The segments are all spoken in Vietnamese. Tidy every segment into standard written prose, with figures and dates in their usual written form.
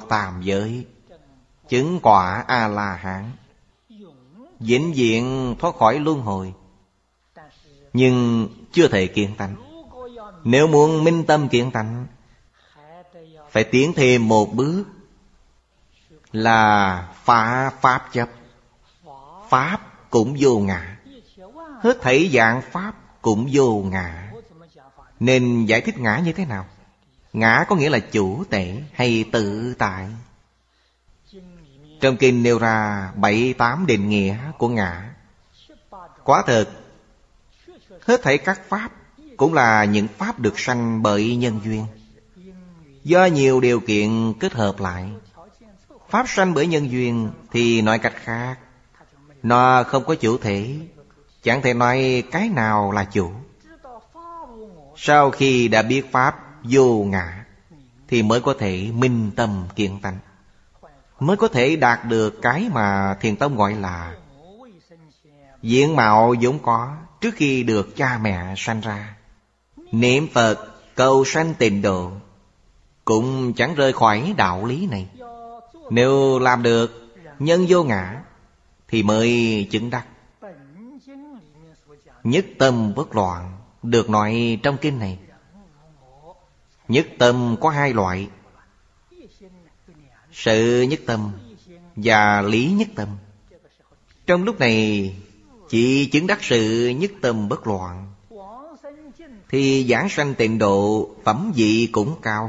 tam giới, chứng quả A-la-hán, vĩnh viễn thoát khỏi luân hồi. Nhưng chưa thể kiến tánh. Nếu muốn minh tâm kiến tánh, phải tiến thêm một bước, là phá pháp chấp. Pháp cũng vô ngã, hết thảy dạng pháp cũng vô ngã. Nên giải thích ngã như thế nào? Ngã có nghĩa là chủ tể hay tự tại. Trong kinh nêu ra 7-8 định nghĩa của ngã. Quả thực, hết thảy các pháp cũng là những pháp được sanh bởi nhân duyên, do nhiều điều kiện kết hợp lại. Pháp sanh bởi nhân duyên thì nói cách khác, nó không có chủ thể, chẳng thể nói cái nào là chủ. Sau khi đã biết pháp vô ngã, thì mới có thể minh tâm kiến tánh, mới có thể đạt được cái mà Thiền Tông gọi là diện mạo vốn có trước khi được cha mẹ sanh ra. Niệm Phật cầu sanh tịnh độ cũng chẳng rời khỏi đạo lý này. Nếu làm được nhân vô ngã thì mới chứng đắc nhất tâm bất loạn, được nói trong kinh này. Nhất tâm có 2 loại: sự nhất tâm và lý nhất tâm. Trong lúc này chỉ chứng đắc sự nhất tâm bất loạn, thì giảng sanh tịnh độ phẩm vị cũng cao,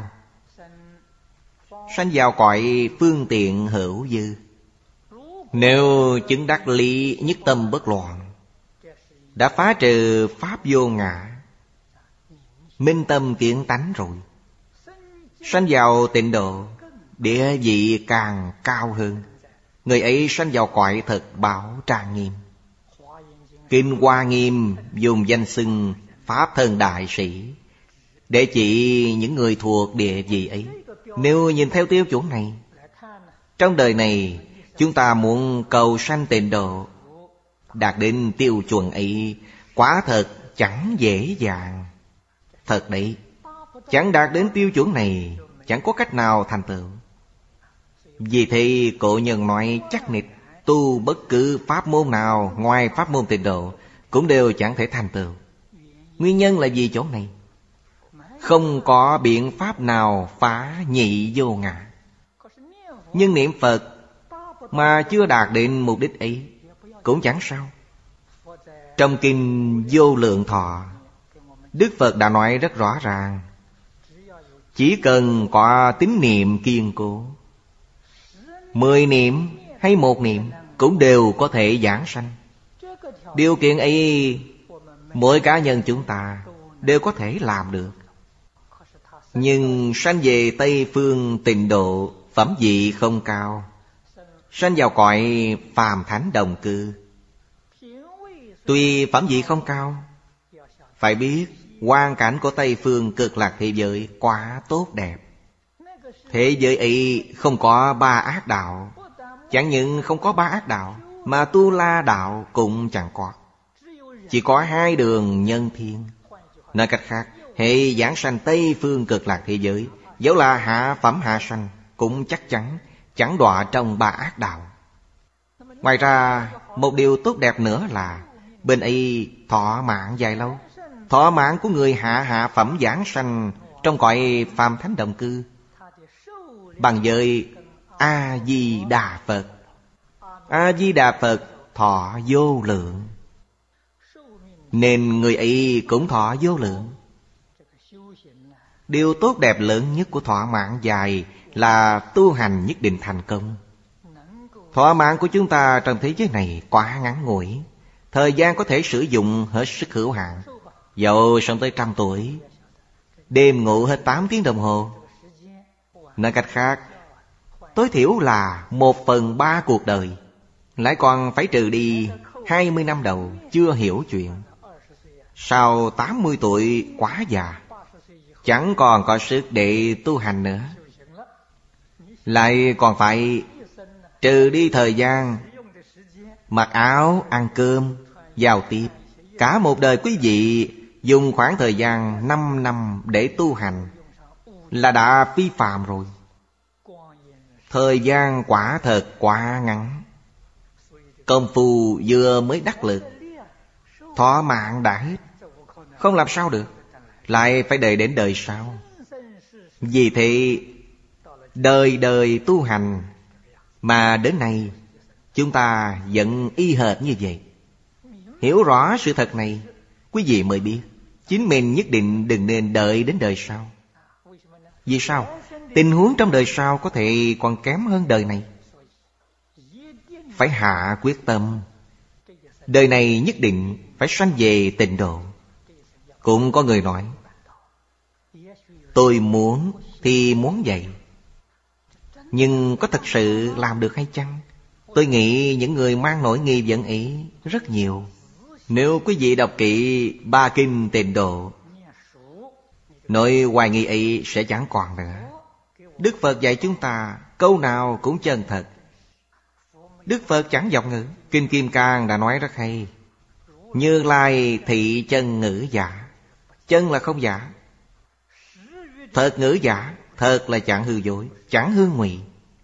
sanh vào cõi phương tiện hữu dư. Nếu chứng đắc lý nhất tâm bất loạn, đã phá trừ pháp vô ngã, minh tâm kiến tánh rồi, sanh vào tịnh độ, địa vị càng cao hơn. Người ấy sanh vào cõi thực bảo trang nghiêm. Kinh Hoa Nghiêm dùng danh xưng Pháp Thân Đại Sĩ để chỉ những người thuộc địa vị ấy. Nếu nhìn theo tiêu chuẩn này, trong đời này chúng ta muốn cầu sanh tịnh độ, đạt đến tiêu chuẩn ấy quả thật chẳng dễ dàng. Thật đấy, chẳng đạt đến tiêu chuẩn này, chẳng có cách nào thành tựu. Vì thế cổ nhân nói chắc nịch, tu bất cứ pháp môn nào ngoài pháp môn tịnh độ cũng đều chẳng thể thành tựu. Nguyên nhân là vì chỗ này, không có biện pháp nào phá nhị vô ngã. Nhưng niệm Phật mà chưa đạt đến mục đích ấy cũng chẳng sao. Trong kinh Vô Lượng Thọ, Đức Phật đã nói rất rõ ràng, chỉ cần có tín niệm kiên cố, 10 niệm hay 1 niệm cũng đều có thể giảng sanh. Điều kiện ấy mỗi cá nhân chúng ta đều có thể làm được. Nhưng sanh về Tây Phương tịnh độ phẩm vị không cao, sanh vào cõi phàm thánh đồng cư. Tuy phẩm vị không cao, phải biết hoàn cảnh của Tây Phương Cực Lạc thế giới quá tốt đẹp. Thế giới ấy không có 3 ác đạo. Chẳng những không có 3 ác đạo, mà Tu La đạo cũng chẳng có. Chỉ có 2 đường nhân thiên. Nói cách khác, hệ giảng sanh Tây Phương Cực Lạc thế giới, dẫu là hạ phẩm hạ sanh, cũng chắc chắn chẳng đọa trong 3 ác đạo. Ngoài ra, một điều tốt đẹp nữa là bên ấy thọ mạng dài lâu. Thọ mạng của người hạ phẩm giảng sanh trong cõi phàm thánh đồng cư bằng với A-di-đà Phật. A-di-đà Phật thọ vô lượng, nên người ấy cũng thọ vô lượng. Điều tốt đẹp lớn nhất của thọ mạng dài là tu hành nhất định thành công. Thọ mạng của chúng ta trong thế giới này quá ngắn ngủi, thời gian có thể sử dụng hết sức hữu hạn. Dẫu sống tới 100 tuổi, đêm ngủ hết 8 tiếng đồng hồ. Nói cách khác, tối thiểu là 1/3 cuộc đời, lại còn phải trừ đi 20 năm đầu chưa hiểu chuyện. Sau 80 tuổi quá già, chẳng còn có sức để tu hành nữa, lại còn phải trừ đi thời gian mặc áo, ăn cơm, giao tiếp. Cả một đời quý vị dùng khoảng thời gian 5 năm để tu hành là đã phi phàm rồi. Thời gian quả thật quá ngắn. Công phu vừa mới đắc lực, thọ mạng đã hết, không làm sao được, lại phải đợi đến đời sau. Vì thế đời đời tu hành, mà đến nay chúng ta vẫn y hệt như vậy. Hiểu rõ sự thật này, quý vị mới biết chính mình nhất định đừng nên đợi đến đời sau. Vì sao? Tình huống trong đời sau có thể còn kém hơn đời này. Phải hạ quyết tâm, đời này nhất định phải sanh về tịnh độ. Cũng có người nói, tôi muốn thì muốn vậy, nhưng có thật sự làm được hay chăng? Tôi nghĩ những người mang nỗi nghi vấn ấy rất nhiều. Nếu quý vị đọc kỹ ba kinh tịnh độ, nỗi hoài nghi ấy sẽ chẳng còn nữa. Đức Phật dạy chúng ta câu nào cũng chân thật. Đức Phật chẳng vọng ngữ. Kinh Kim Cang đã nói rất hay: Như Lai thị chân ngữ giả. Chân là không giả, thật ngữ giả. Thật là chẳng hư dối, chẳng hư ngụy.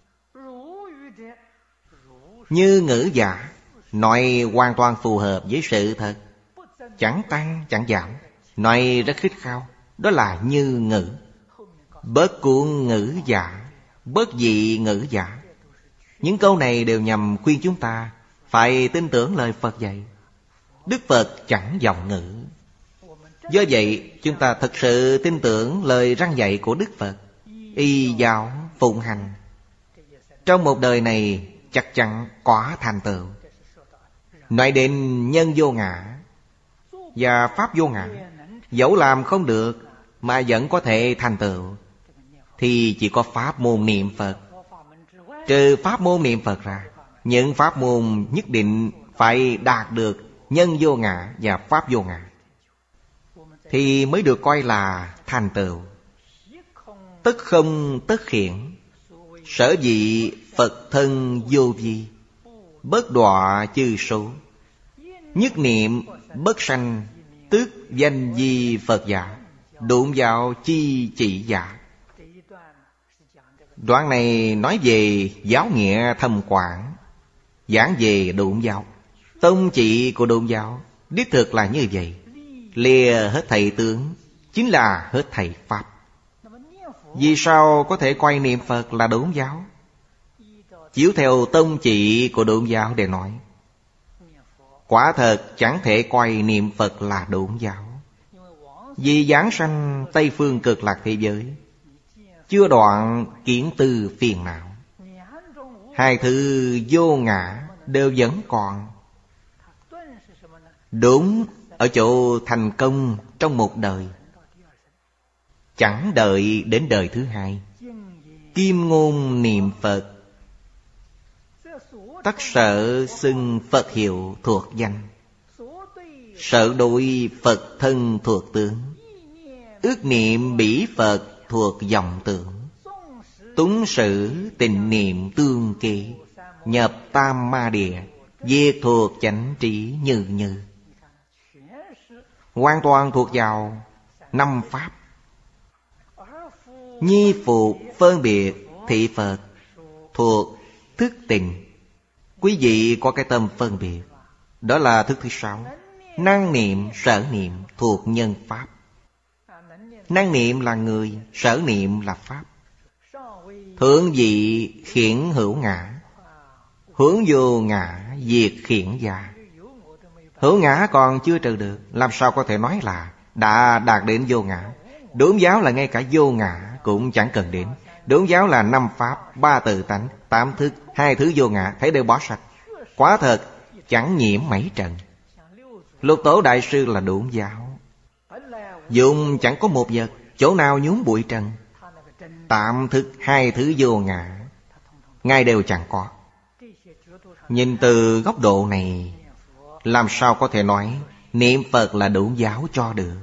Như ngữ giả, nói hoàn toàn phù hợp với sự thật, chẳng tăng chẳng giảm, nói rất khích khao. Đó là như ngữ. Bớt cuồng ngữ giả, bớt dị ngữ giả. Những câu này đều nhằm khuyên chúng ta phải tin tưởng lời Phật dạy. Đức Phật chẳng vọng ngữ. Do vậy chúng ta thật sự tin tưởng lời răn dạy của Đức Phật, y giáo phụng hành. Trong một đời này chắc chắn có thành tựu. Nói đến nhân vô ngã và pháp vô ngã, dẫu làm không được mà vẫn có thể thành tựu, thì chỉ có pháp môn niệm Phật. Trừ pháp môn niệm Phật ra, những pháp môn nhất định phải đạt được nhân vô ngã và pháp vô ngã, thì mới được coi là thành tựu. Tất không tất khiển, sở dĩ Phật thân vô vi, bất đọa chư số, nhất niệm bất sanh, tức danh di Phật giả, độn vào chi chỉ giả. Đoạn này nói về giáo nghĩa thâm quảng, giảng về độn giáo. Tông chỉ của độn giáo đích thực là như vậy. Lìa hết thầy tướng, chính là hết thầy pháp. Vì sao có thể coi niệm Phật là độn giáo? Chiếu theo tông chỉ của độn giáo để nói, quả thật chẳng thể coi niệm Phật là độn giáo. Vì giảng sanh Tây Phương Cực Lạc thế giới, chưa đoạn kiến tư phiền não, hai thứ vô ngã đều vẫn còn. Đúng ở chỗ thành công trong một đời, chẳng đợi đến đời thứ hai. Kim ngôn niệm Phật, tất sở xưng Phật hiệu thuộc danh, sở đối Phật thân thuộc tướng, ước niệm bỉ Phật thuộc dòng tưởng, túng sử tình niệm tương kỳ, nhập tam ma địa, diệt thuộc chánh trí như như. Hoàn toàn thuộc vào năm pháp. Nhi phục phân biệt thị Phật thuộc thức tình. Quý vị có cái tâm phân biệt, đó là thức thứ sáu. Năng niệm sở niệm thuộc nhân pháp. Năng niệm là người, sở niệm là pháp. Thượng vị khiển hữu ngã, hướng vô ngã diệt khiển gia. Hữu ngã còn chưa trừ được, làm sao có thể nói là đã đạt đến vô ngã? Đốn giáo là ngay cả vô ngã cũng chẳng cần đến. Đốn giáo là năm pháp, ba tự tánh, tám thức, hai thứ vô ngã, thấy đều bỏ sạch. Quả thật chẳng nhiễm mấy trần. Lục Tổ Đại Sư là đốn giáo, dùng chẳng có một vật, chỗ nào nhúng bụi trần. Tạm thức, hai thứ vô ngã, ngay đều chẳng có. Nhìn từ góc độ này, làm sao có thể nói niệm Phật là đốn giáo cho được?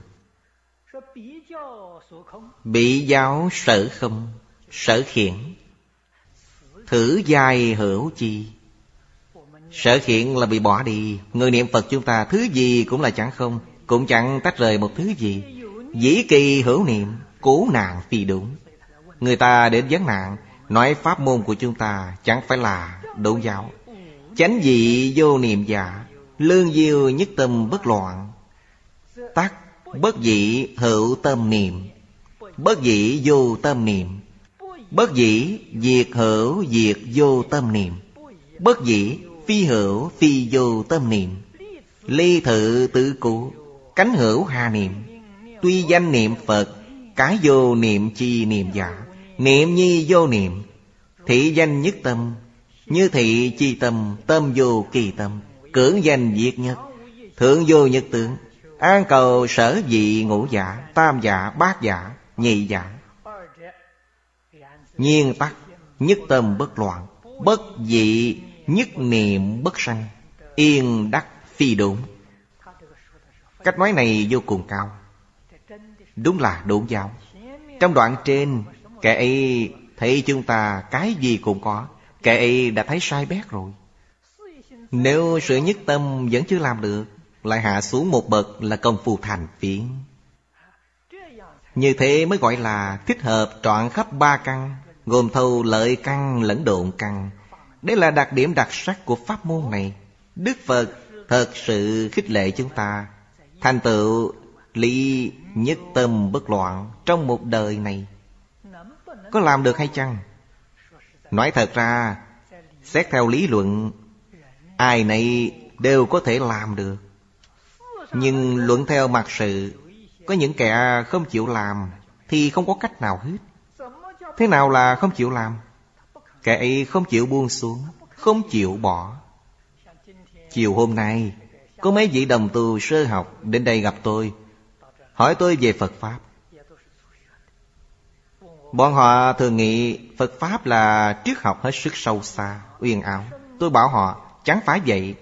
Bị giáo sở không, sở khiển, thử giai hữu chi. Sở khiển là bị bỏ đi. Người niệm Phật chúng ta thứ gì cũng là chẳng không, cũng chẳng tách rời một thứ gì. Dĩ kỳ hữu niệm, cố nạn phi đúng. Người ta đến vấn nạn, Nói pháp môn của chúng ta chẳng phải là độn giáo. Chánh vị vô niệm giả, lương diêu nhất tâm bất loạn. Tắc bất dĩ hữu tâm niệm, bất dĩ vô tâm niệm. Bất dĩ diệt hữu diệt vô tâm niệm, bất dĩ phi hữu phi vô tâm niệm. Ly thự tự cụ, cánh hữu hà niệm. Tuy danh niệm Phật, cái vô niệm chi niệm giả. Niệm nhi vô niệm, thị danh nhất tâm. Như thị chi tâm, tâm vô kỳ tâm. Cưỡng danh diệt nhất, thượng vô nhất tướng. An cầu sở vị ngũ giả, tam giả, bát giả, nhị giả. Nhiên tắc nhất tâm bất loạn, bất dị nhất niệm bất sanh. Yên đắc phi độn. Cách nói này vô cùng cao. Đúng là độn giáo. Trong đoạn trên, kẻ ấy thấy chúng ta cái gì cũng có, kẻ ấy đã thấy sai bét rồi. Nếu sự nhất tâm vẫn chưa làm được, lại hạ xuống một bậc là công phu thành phiến. Như thế mới gọi là thích hợp trọn khắp ba căn, gồm thâu lợi căn lẫn độn căn. Đây là đặc điểm đặc sắc của pháp môn này. Đức Phật thật sự khích lệ chúng ta thành tựu lý nhất tâm bất loạn trong một đời này. Có làm được hay chăng? Nói thật ra, xét theo lý luận, ai nấy đều có thể làm được. Nhưng luận theo mặt sự, có những kẻ không chịu làm thì không có cách nào hết. Thế nào là không chịu làm? Kẻ ấy không chịu buông xuống, không chịu bỏ. Chiều hôm nay, có mấy vị đồng tu sơ học đến đây gặp tôi, hỏi tôi về Phật Pháp. Bọn họ thường nghĩ Phật Pháp là triết học hết sức sâu xa, uyên ảo. Tôi bảo họ chẳng phải vậy.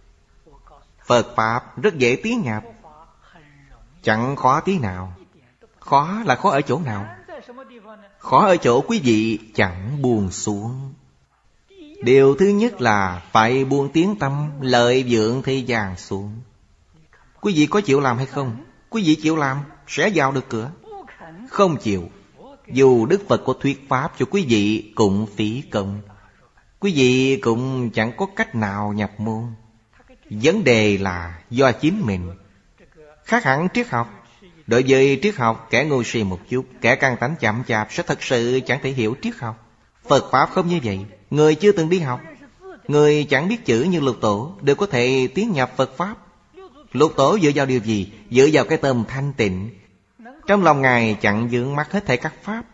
Phật Pháp rất dễ tiến nhập, chẳng khó tí nào. Khó là khó ở chỗ nào? Khó ở chỗ quý vị chẳng buông xuống. Điều thứ nhất là phải buông tiếng tâm lợi vượng thế gian xuống. Quý vị có chịu làm hay không? Quý vị chịu làm sẽ vào được cửa. Không chịu, dù Đức Phật có thuyết pháp cho quý vị cũng phí công. Quý vị cũng chẳng có cách nào nhập môn. Vấn đề là do chính mình. Khác hẳn triết học. Đối với triết học, kẻ ngu si một chút, kẻ căn tánh chậm chạp sẽ thật sự chẳng thể hiểu triết học. Phật Pháp không như vậy. Người chưa từng đi học, người chẳng biết chữ như Lục Tổ đều có thể tiến nhập Phật Pháp. Lục Tổ dựa vào điều gì? Dựa vào cái tâm thanh tịnh. Trong lòng Ngài chẳng vướng mắc hết thảy các pháp.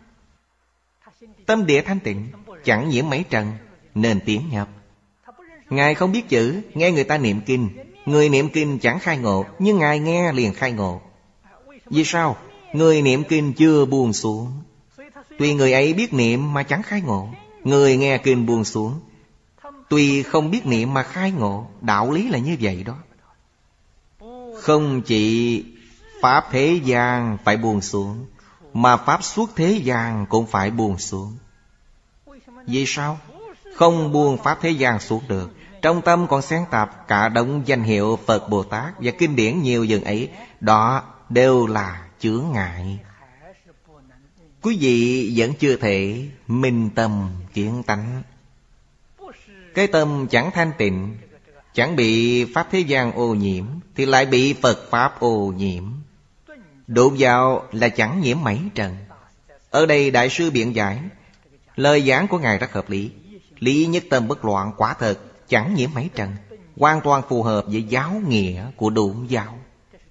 Tâm địa thanh tịnh, chẳng nhiễm mấy trần, nên tiến nhập. Ngài không biết chữ, nghe người ta niệm kinh. Người niệm kinh chẳng khai ngộ, nhưng Ngài nghe liền khai ngộ. Vì sao? Người niệm kinh chưa buông xuống. Tuy người ấy biết niệm mà chẳng khai ngộ. Người nghe kinh buông xuống, tuy không biết niệm mà khai ngộ. Đạo lý là như vậy đó. Không chỉ pháp thế gian phải buông xuống, mà pháp suốt thế gian cũng phải buông xuống. Vì sao? Không buông pháp thế gian xuống được, trong tâm còn xen tạp cả đống danh hiệu Phật Bồ Tát và kinh điển nhiều dần ấy. Đó đều là chướng ngại. Quý vị vẫn chưa thể minh tâm kiến tánh. Cái tâm chẳng thanh tịnh, chẳng bị pháp thế gian ô nhiễm, thì lại bị Phật Pháp ô nhiễm. Đụng vào là chẳng nhiễm mảy trần. Ở đây Đại sư biện giải, lời giảng của Ngài rất hợp lý. Lý nhất tâm bất loạn quả thật chẳng nhiễm mảy trần, hoàn toàn phù hợp với giáo nghĩa của độn giáo.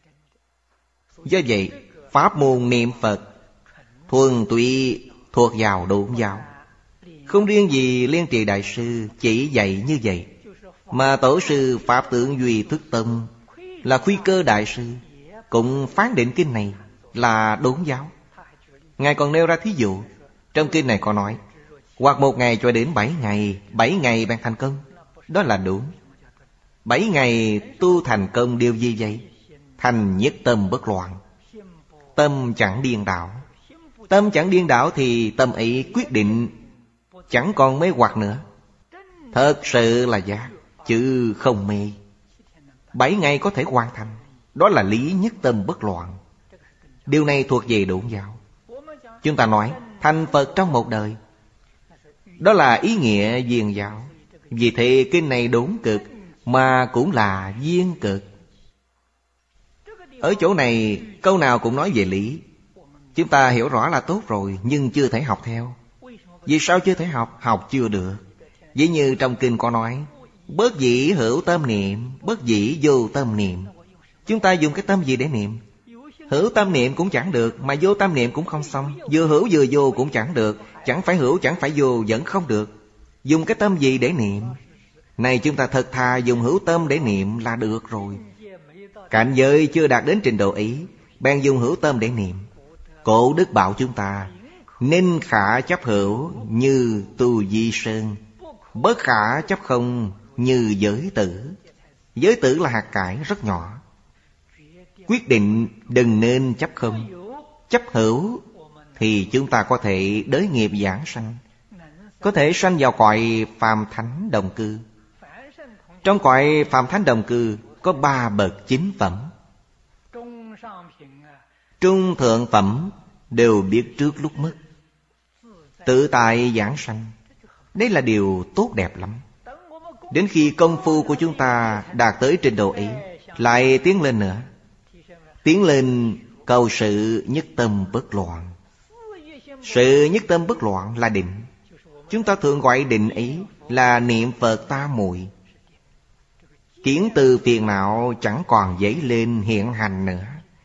Do vậy, pháp môn niệm Phật thuần túy thuộc vào độn giáo. Không riêng gì Liên Trì Đại sư chỉ dạy như vậy, mà Tổ sư Pháp Tượng Duy Thức Tông là Khuyên Cơ Đại sư cũng phán định kinh này là độn giáo. Ngài còn nêu ra thí dụ. Trong kinh này có nói, hoặc 1 ngày cho đến 7 ngày, 7 ngày bạn thành công. Đó là đúng. 7 ngày tu thành công điều gì vậy? Thành nhất tâm bất loạn, tâm chẳng điên đảo. Tâm chẳng điên đảo thì tâm ấy quyết định, chẳng còn mê hoặc nữa. Thật sự là giác, chứ không mê. 7 ngày có thể hoàn thành. Đó là lý nhất tâm bất loạn. Điều này thuộc về độn giáo. Chúng ta nói thành Phật trong một đời. Đó là ý nghĩa viên giáo. Vì thế kinh này đốn cực mà cũng là viên cực. Ở chỗ này câu nào cũng nói về lý. Chúng ta hiểu rõ là tốt rồi, nhưng chưa thể học theo. Vì sao chưa thể học? Học chưa được. Ví như trong kinh có nói, bất dĩ hữu tâm niệm, bất dĩ vô tâm niệm. Chúng ta dùng cái tâm gì để niệm? Hữu tâm niệm cũng chẳng được, mà vô tâm niệm cũng không xong. Vừa hữu vừa vô cũng chẳng được. Chẳng phải hữu chẳng phải vô vẫn không được. Dùng cái tâm gì để niệm? Này chúng ta thật thà dùng hữu tâm để niệm là được rồi. Cảnh giới chưa đạt đến trình độ ấy, bèn dùng hữu tâm để niệm. Cổ đức bảo chúng ta, ninh khả chấp hữu như tu di sơn, bất khả chấp không như giới tử. Giới tử là hạt cải rất nhỏ. Quyết định đừng nên chấp không. Chấp hữu thì chúng ta có thể đới nghiệp giảng sanh, có thể sanh vào cõi phàm thánh đồng cư. Trong cõi phàm thánh đồng cư có 3 bậc chính phẩm. Trung thượng phẩm đều biết trước lúc mất, tự tại giảng sanh. Đây là điều tốt đẹp lắm. Đến khi công phu của chúng ta đạt tới trình độ ấy, lại tiến lên nữa. Tiến lên cầu sự nhất tâm bất loạn. Sự nhất tâm bất loạn là định. Chúng ta thường gọi định ấy là niệm Phật tam muội. Kiến từ phiền não chẳng còn dấy lên hiện hành nữa,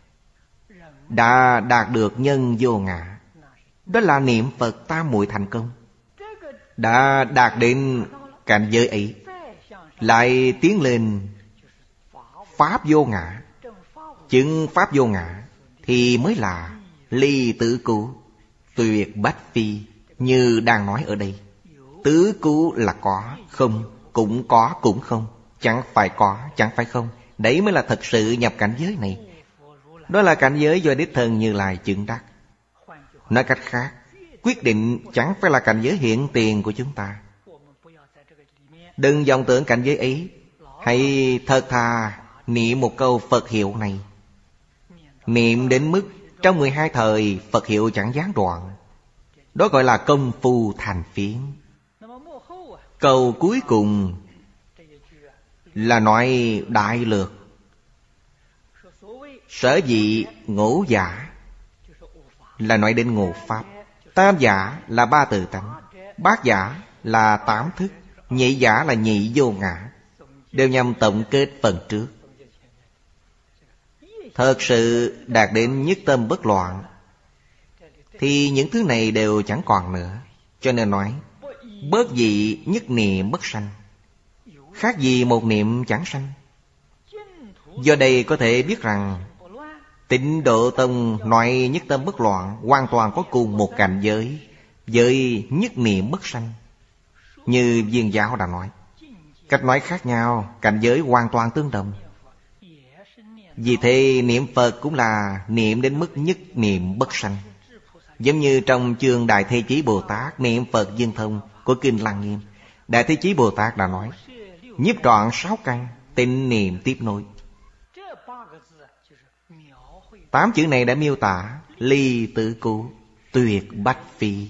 đã đạt được nhân vô ngã. Đó là niệm Phật tam muội thành công. Đã đạt đến cảnh giới ấy, lại tiến lên pháp vô ngã. Chứng pháp vô ngã thì mới là ly tứ cứu, tuyệt bách phi. Như đang nói ở đây, tứ cứu là có, không, cũng có, cũng không. Chẳng phải có, chẳng phải không. Đấy mới là thật sự nhập cảnh giới này. Đó là cảnh giới do đích thân Như Lai chứng đắc. Nói cách khác, quyết định chẳng phải là cảnh giới hiện tiền của chúng ta. Đừng vọng tưởng cảnh giới ấy. Hãy thật thà niệm một câu Phật hiệu này. Niệm đến mức trong 12 thời Phật hiệu chẳng gián đoạn. Đó gọi là công phu thành phiến. Câu cuối cùng là nói đại lược. Sở dĩ ngũ giả là nói đến ngũ pháp. Tam giả là 3 tự tánh. Bát giả là 8 thức. Nhị giả là nhị vô ngã. Đều nhằm tổng kết phần trước. Thật sự đạt đến nhất tâm bất loạn thì những thứ này đều chẳng còn nữa. Cho nên nói bất dị nhất niệm bất sanh. Khác gì một niệm chẳng sanh. Do đây có thể biết rằng Tịnh Độ Tông nói nhất tâm bất loạn hoàn toàn có cùng một cảnh giới với nhất niệm bất sanh. Như Viên Giáo đã nói, cách nói khác nhau, cảnh giới hoàn toàn tương đồng. Vì thế niệm Phật cũng là niệm đến mức nhất niệm bất sanh. Giống như trong chương Đại Thế Chí Bồ Tát niệm Phật Dương Thông của Kinh Lăng Nghiêm, Đại Thế Chí Bồ Tát đã nói, nhiếp trọn 6 căn, tịnh niệm tiếp nối. 8 chữ này đã miêu tả ly tự cứu, tuyệt bách phi.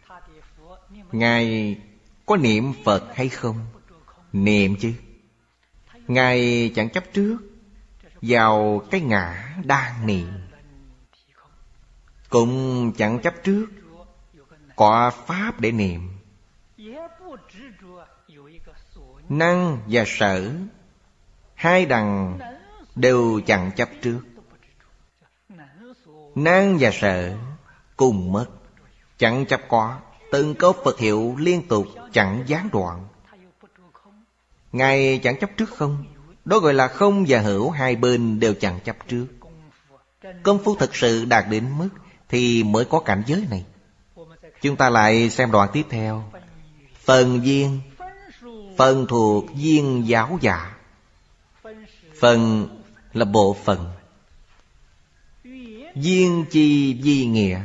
Ngài có niệm Phật hay không? Niệm chứ. Ngài chẳng chấp trước vào cái ngã đang niệm, cũng chẳng chấp trước có pháp để niệm. Năng và sở, hai đằng đều chẳng chấp trước. Năng và sở cùng mất, chẳng chấp có. Từng câu Phật hiệu liên tục chẳng gián đoạn. Ngài chẳng chấp trước không. Đó gọi là không và hữu, hai bên đều chẳng chấp trước. Công phu thực sự đạt đến mức thì mới có cảnh giới này. Chúng ta lại xem đoạn tiếp theo. Phần viên, phần thuộc viên giáo giả. Phần là bộ phận. Viên chi vi nghĩa.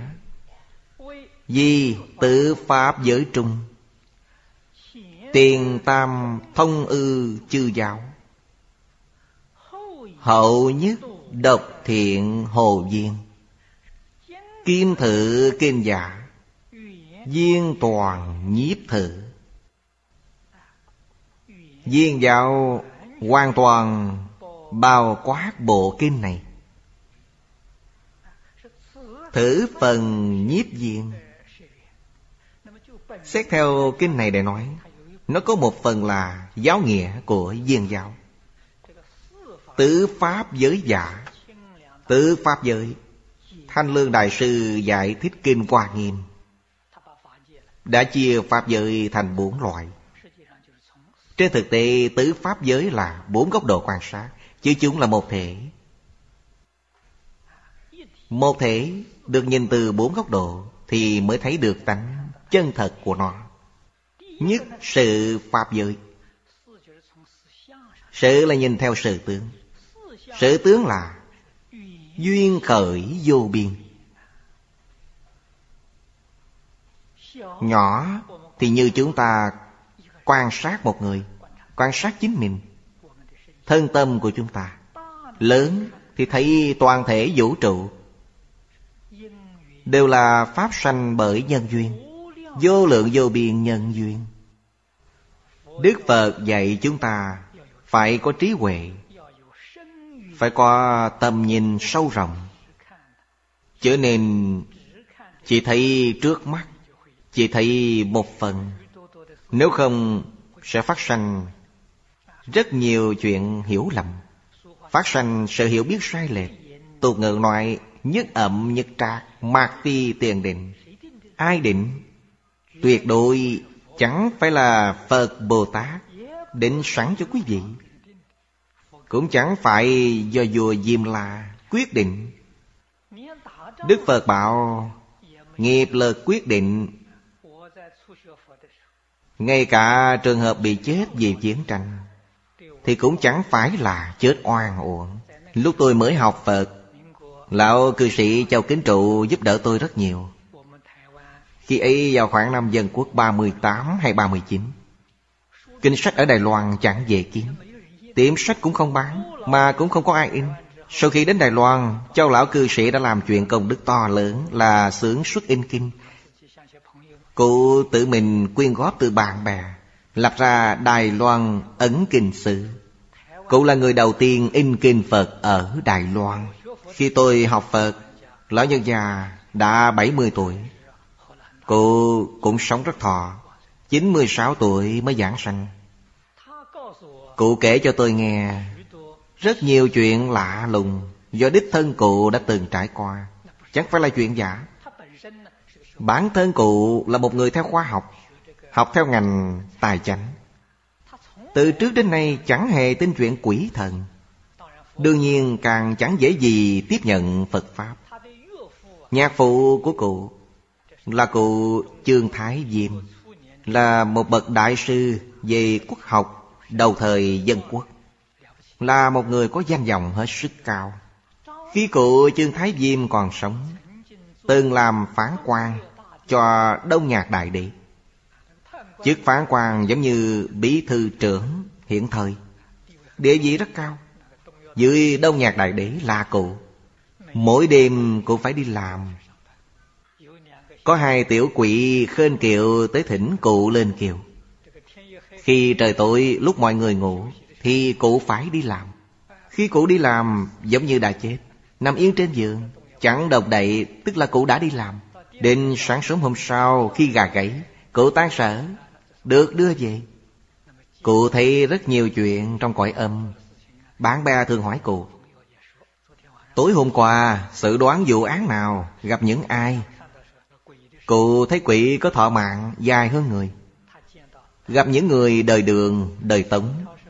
Vi tự pháp giới trung. Tiền tam thông ư chư giáo. Hậu nhất độc thiện hồ viên. Kim thự kinh giả. Viên toàn nhiếp thử. Viên giáo hoàn toàn bao quát bộ kinh này. Thử phần nhiếp viên. Xét theo kinh này để nói, nó có một phần là giáo nghĩa của viên giáo. Tứ pháp giới giả. Tứ pháp giới, Thanh Lương Đại Sư giải thích kinh Hoa Nghiêm đã chia pháp giới thành 4 loại. Trên thực tế tứ pháp giới là 4 góc độ quan sát, chứ chúng là một thể. Một thể được nhìn từ 4 góc độ thì mới thấy được tánh chân thật của nó. Nhất sự pháp giới. Sự là nhìn theo sự tướng. Sự tướng là duyên khởi vô biên. Nhỏ thì như chúng ta quan sát một người, quan sát chính mình, thân tâm của chúng ta. Lớn thì thấy toàn thể vũ trụ đều là pháp sanh bởi nhân duyên, vô lượng vô biên nhân duyên. Đức Phật dạy chúng ta phải có trí huệ, phải có tầm nhìn sâu rộng. Cho nên chỉ thấy trước mắt, chỉ thấy một phần. Nếu không sẽ phát sanh rất nhiều chuyện hiểu lầm, phát sanh sự hiểu biết sai lệch. Tục ngữ nói nhất ậm nhất trạc, mạc ti tiền định. Ai định? Tuyệt đối chẳng phải là Phật Bồ Tát định sẵn cho quý vị, cũng chẳng phải do vua Diêm La quyết định. Đức Phật bảo nghiệp lực quyết định. Ngay cả trường hợp bị chết vì chiến tranh thì cũng chẳng phải là chết oan uổng. Lúc tôi mới học Phật, lão cư sĩ Châu Kính Trụ giúp đỡ tôi rất nhiều. Khi ấy vào khoảng năm Dân Quốc 38 hay 39. Kinh sách ở Đài Loan chẳng dễ kiếm, tiệm sách cũng không bán, mà cũng không có ai in. Sau khi đến Đài Loan, Châu lão cư sĩ đã làm chuyện công đức to lớn là xưởng xuất in kinh. Cụ tự mình quyên góp từ bạn bè, lập ra Đài Loan Ấn Kinh Sử. Cụ là người đầu tiên in kinh Phật ở Đài Loan. Khi tôi học Phật, lão nhân già đã 70 tuổi. Cụ cũng sống rất thọ, 96 tuổi mới giảng sanh. Cụ kể cho tôi nghe rất nhiều chuyện lạ lùng do đích thân cụ đã từng trải qua, chẳng phải là chuyện giả. Bản thân cụ là một người theo khoa học, học theo ngành tài chánh. Từ trước đến nay chẳng hề tin chuyện quỷ thần. Đương nhiên càng chẳng dễ gì tiếp nhận Phật Pháp. Nhạc phụ của cụ là cụ Chương Thái Diêm, là một bậc đại sư về quốc học đầu thời Dân Quốc, là một người có danh vọng hết sức cao. Khi cụ Chương Thái Diêm còn sống, từng làm phán quan cho Đông Nhạc Đại Đế. Chức phán quan giống như bí thư trưởng hiện thời, địa vị rất cao. Dưới Đông Nhạc Đại Đế là cụ. Mỗi đêm cũng phải đi làm. Có 2 tiểu quỷ khênh kiệu tới thỉnh cụ lên kiệu. Khi trời tối lúc mọi người ngủ thì cụ phải đi làm. Khi cụ đi làm giống như đã chết, nằm yên trên giường, chẳng động đậy, tức là cụ đã đi làm. Đến sáng sớm hôm sau khi gà gáy, cụ tan sở, được đưa về. Cụ thấy rất nhiều chuyện trong cõi âm. Bạn bè thường hỏi cụ: tối hôm qua xử đoán vụ án nào, gặp những ai? Cụ thấy quỷ có thọ mạng dài hơn người, gặp những người đời Đường, đời Tống,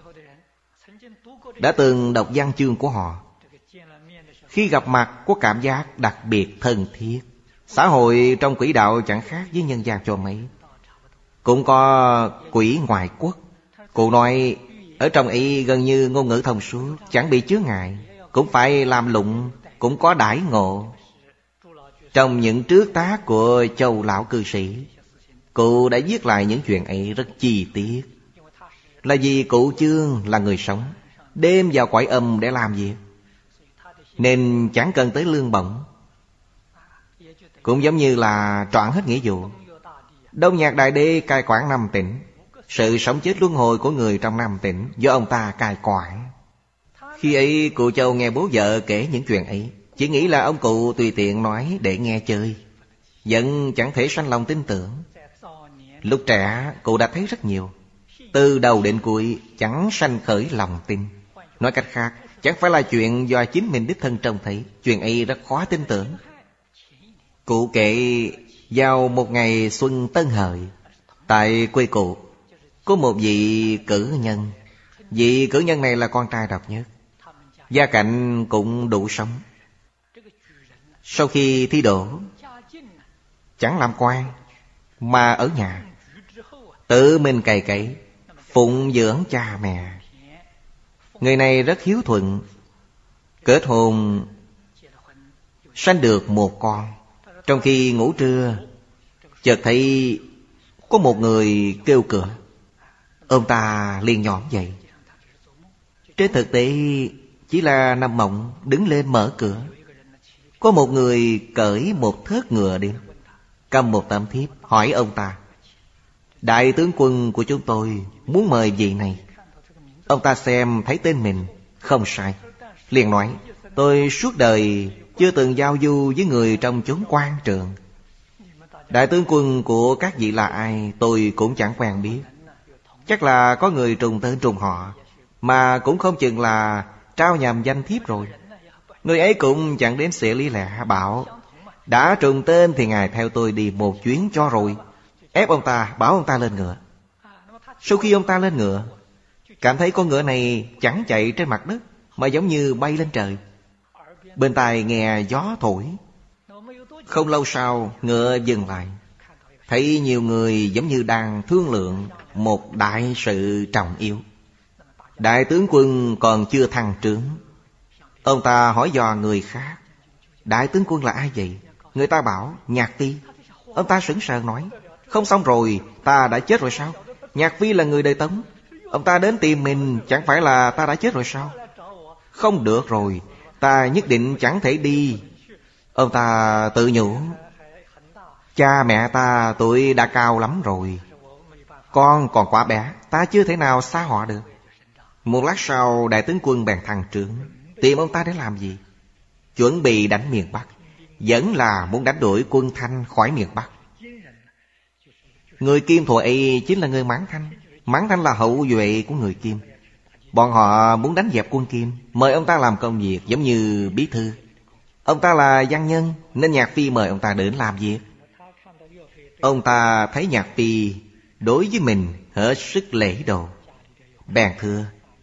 đã từng đọc văn chương của họ. Khi gặp mặt có cảm giác đặc biệt thân thiết. Xã hội trong quỷ đạo chẳng khác với nhân gian cho mấy. Cũng có quỷ ngoại quốc. Cụ nói ở trong ấy gần như ngôn ngữ thông suốt, chẳng bị chướng ngại, cũng phải làm lụng, cũng có đãi ngộ. Trong những trước tác của Châu lão cư sĩ, cụ đã viết lại những chuyện ấy rất chi tiết. Là vì cụ Chương là người sống, đêm vào cõi âm để làm việc, nên chẳng cần tới lương bổng. Cũng giống như là trọn hết nghĩa vụ. Đông Nhạc Đại Đế cai quản 5 tỉnh. Sự sống chết luân hồi của người trong 5 tỉnh do ông ta cai quản. Khi ấy cụ Châu nghe bố vợ kể những chuyện ấy, chỉ nghĩ là ông cụ tùy tiện nói để nghe chơi, vẫn chẳng thể sanh lòng tin tưởng. Lúc trẻ cụ đã thấy rất nhiều, từ đầu đến cuối chẳng sanh khởi lòng tin. Nói cách khác, chẳng phải là chuyện do chính mình đích thân trông thấy, chuyện ấy rất khó tin tưởng. Cụ kể vào một ngày xuân Tân Hợi, tại quê cụ có một vị cử nhân. Vị cử nhân này là con trai độc nhất, gia cảnh cũng đủ sống. Sau khi thi đỗ, chẳng làm quan mà ở nhà tự mình cày cấy phụng dưỡng cha mẹ. Người này rất hiếu thuận, kết hôn sanh được một con. Trong khi ngủ trưa, chợt thấy có một người kêu cửa. Ông ta liền nhõm dậy. Trên thực tế chỉ là nằm mộng, đứng lên mở cửa. Có một người cởi một thớt ngựa đến, cầm một tấm thiếp hỏi ông ta: đại tướng quân của chúng tôi muốn mời vị này. Ông ta xem thấy tên mình không sai, liền nói: tôi suốt đời chưa từng giao du với người trong chốn quan trường. Đại tướng quân của các vị là ai tôi cũng chẳng quen biết. Chắc là có người trùng tên trùng họ, mà cũng không chừng là trao nhầm danh thiếp rồi. Người ấy cũng chẳng đến xỉa lý lẽ, bảo: đã trùng tên thì ngài theo tôi đi một chuyến cho rồi. Ép ông ta, bảo ông ta lên ngựa. Sau khi ông ta lên ngựa, cảm thấy con ngựa này chẳng chạy trên mặt đất, mà giống như bay lên trời. Bên tai nghe gió thổi. Không lâu sau, ngựa dừng lại. Thấy nhiều người giống như đang thương lượng một đại sự trọng yếu. Đại tướng quân còn chưa thăng trướng. Ông ta hỏi dò người khác: đại tướng quân là ai vậy? Người ta bảo: Nhạc Phi. Ông ta sững sờ nói: không xong rồi, ta đã chết rồi sao? Nhạc Phi là người đời Tống. Ông ta đến tìm mình, chẳng phải là ta đã chết rồi sao? Không được rồi, ta nhất định chẳng thể đi. Ông ta tự nhủ: cha mẹ ta tuổi đã cao lắm rồi, con còn quá bé, ta chưa thể nào xa họ được. Một lát sau, đại tướng quân bèn thăng trướng. Tìm ông ta để làm gì? Chuẩn bị đánh miền Bắc, vẫn là muốn đánh đuổi quân Thanh khỏi miền Bắc. Người Kim thuở ấy chính là người Mãn Thanh. Mãn Thanh là hậu duệ của người Kim. Bọn họ muốn đánh dẹp quân Kim, mời ông ta làm công việc giống như bí thư. Ông ta là văn nhân, nên Nhạc Phi mời ông ta đến làm việc. Ông ta thấy Nhạc Phi đối với mình hết sức lễ độ, bèn thưa: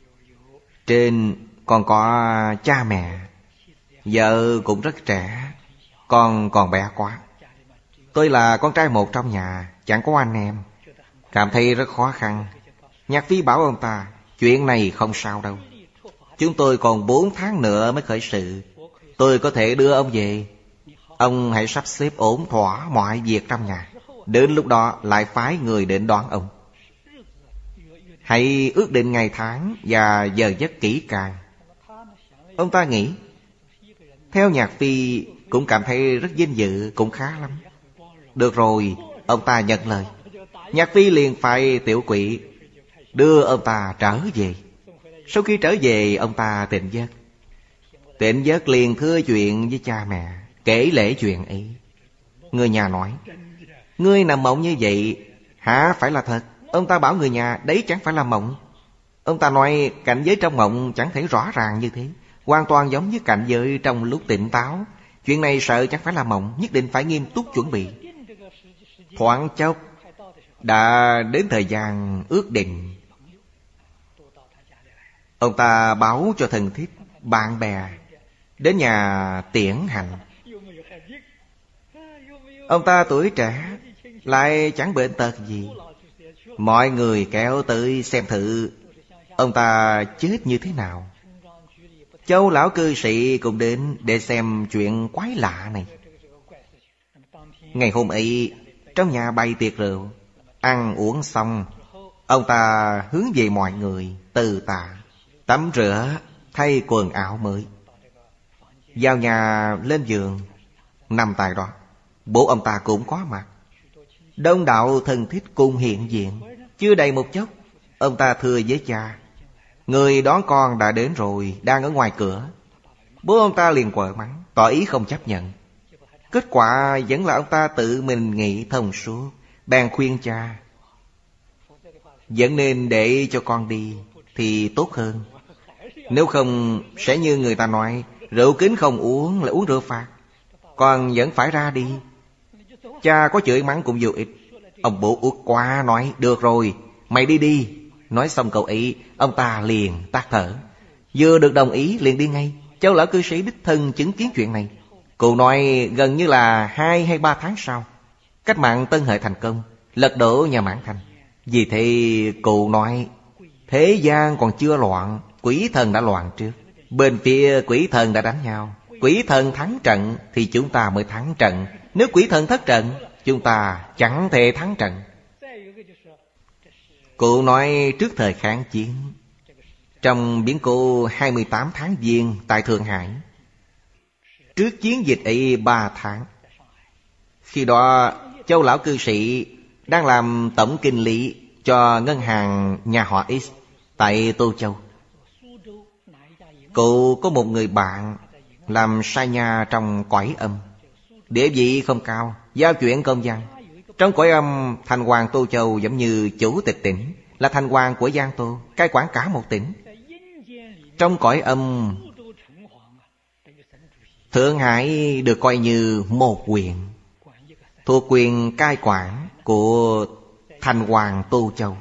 trên còn có cha mẹ, vợ cũng rất trẻ, con còn bé quá. Tôi là con trai một trong nhà, chẳng có anh em, cảm thấy rất khó khăn. Nhạc Phi bảo ông ta: chuyện này không sao đâu, chúng tôi còn 4 tháng nữa mới khởi sự, tôi có thể đưa ông về. Ông hãy sắp xếp ổn thỏa mọi việc trong nhà, đến lúc đó lại phái người đến đón ông. Hãy ước định ngày tháng và giờ giấc kỹ càng. Ông ta nghĩ, theo Nhạc Phi cũng cảm thấy rất vinh dự, cũng khá lắm. Được rồi, ông ta nhận lời. Nhạc Phi liền phải tiểu quỷ đưa ông ta trở về. Sau khi trở về, ông ta tỉnh giấc. Tỉnh giấc liền thưa chuyện với cha mẹ, kể lể chuyện ấy. Người nhà nói: ngươi nằm mộng như vậy hả phải là thật? Ông ta bảo người nhà: đấy chẳng phải là mộng. Ông ta nói cảnh giới trong mộng chẳng thể rõ ràng như thế, hoàn toàn giống như cảnh giới trong lúc tỉnh táo. Chuyện này sợ chẳng phải là mộng, nhất định phải nghiêm túc chuẩn bị. Thoáng chốc đã đến thời gian ước định. Ông ta báo cho thân thích, bạn bè đến nhà tiễn hành. Ông ta tuổi trẻ, lại chẳng bệnh tật gì. Mọi người kéo tới xem thử ông ta chết như thế nào. Châu lão cư sĩ cũng đến để xem chuyện quái lạ này. Ngày hôm ấy, trong nhà bày tiệc rượu. Ăn uống xong, ông ta hướng về mọi người từ tạ, tắm rửa, thay quần áo mới, vào nhà lên giường, nằm tại đó. Bố ông ta cũng có mặt. Đông đạo thân thích cùng hiện diện. Chưa đầy một chốc, ông ta thưa với cha: người đón con đã đến rồi, đang ở ngoài cửa. Bố ông ta liền quở mắng, tỏ ý không chấp nhận. Kết quả vẫn là ông ta tự mình nghĩ thông suốt, bèn khuyên cha: vẫn nên để cho con đi thì tốt hơn. Nếu không sẽ như người ta nói, rượu kính không uống là uống rượu phạt. Con vẫn phải ra đi. Cha có chửi mắng cũng vô ích. Ông bố uất quá nói: được rồi, mày đi đi. Nói xong câu ấy, ông ta liền tắt thở. Vừa được đồng ý liền đi ngay. Châu lão cư sĩ đích thân chứng kiến chuyện này. Cụ nói gần như là 2 hay 3 tháng sau, cách mạng Tân Hợi thành công, lật đổ nhà Mãn Thành. Vì thế cụ nói, thế gian còn chưa loạn, quỷ thần đã loạn trước. Bên phía quỷ thần đã đánh nhau, quỷ thần thắng trận thì chúng ta mới thắng trận. Nếu quỷ thần thất trận, chúng ta chẳng thể thắng trận. Cụ nói trước thời kháng chiến, trong biến cố 28 tháng Giêng tại Thượng Hải, trước chiến dịch ấy 3 tháng, khi đó Châu lão cư sĩ đang làm tổng kinh lý cho ngân hàng nhà họ X tại Tô Châu. Cụ có một người bạn làm sai nha trong cõi âm, địa vị không cao, giao chuyển công văn. Trong cõi âm, thành hoàng Tô Châu giống như chủ tịch tỉnh, là thành hoàng của Giang Tô, cai quản cả một tỉnh. Trong cõi âm, Thượng Hải được coi như một huyện, thuộc quyền cai quản của thành hoàng Tô Châu.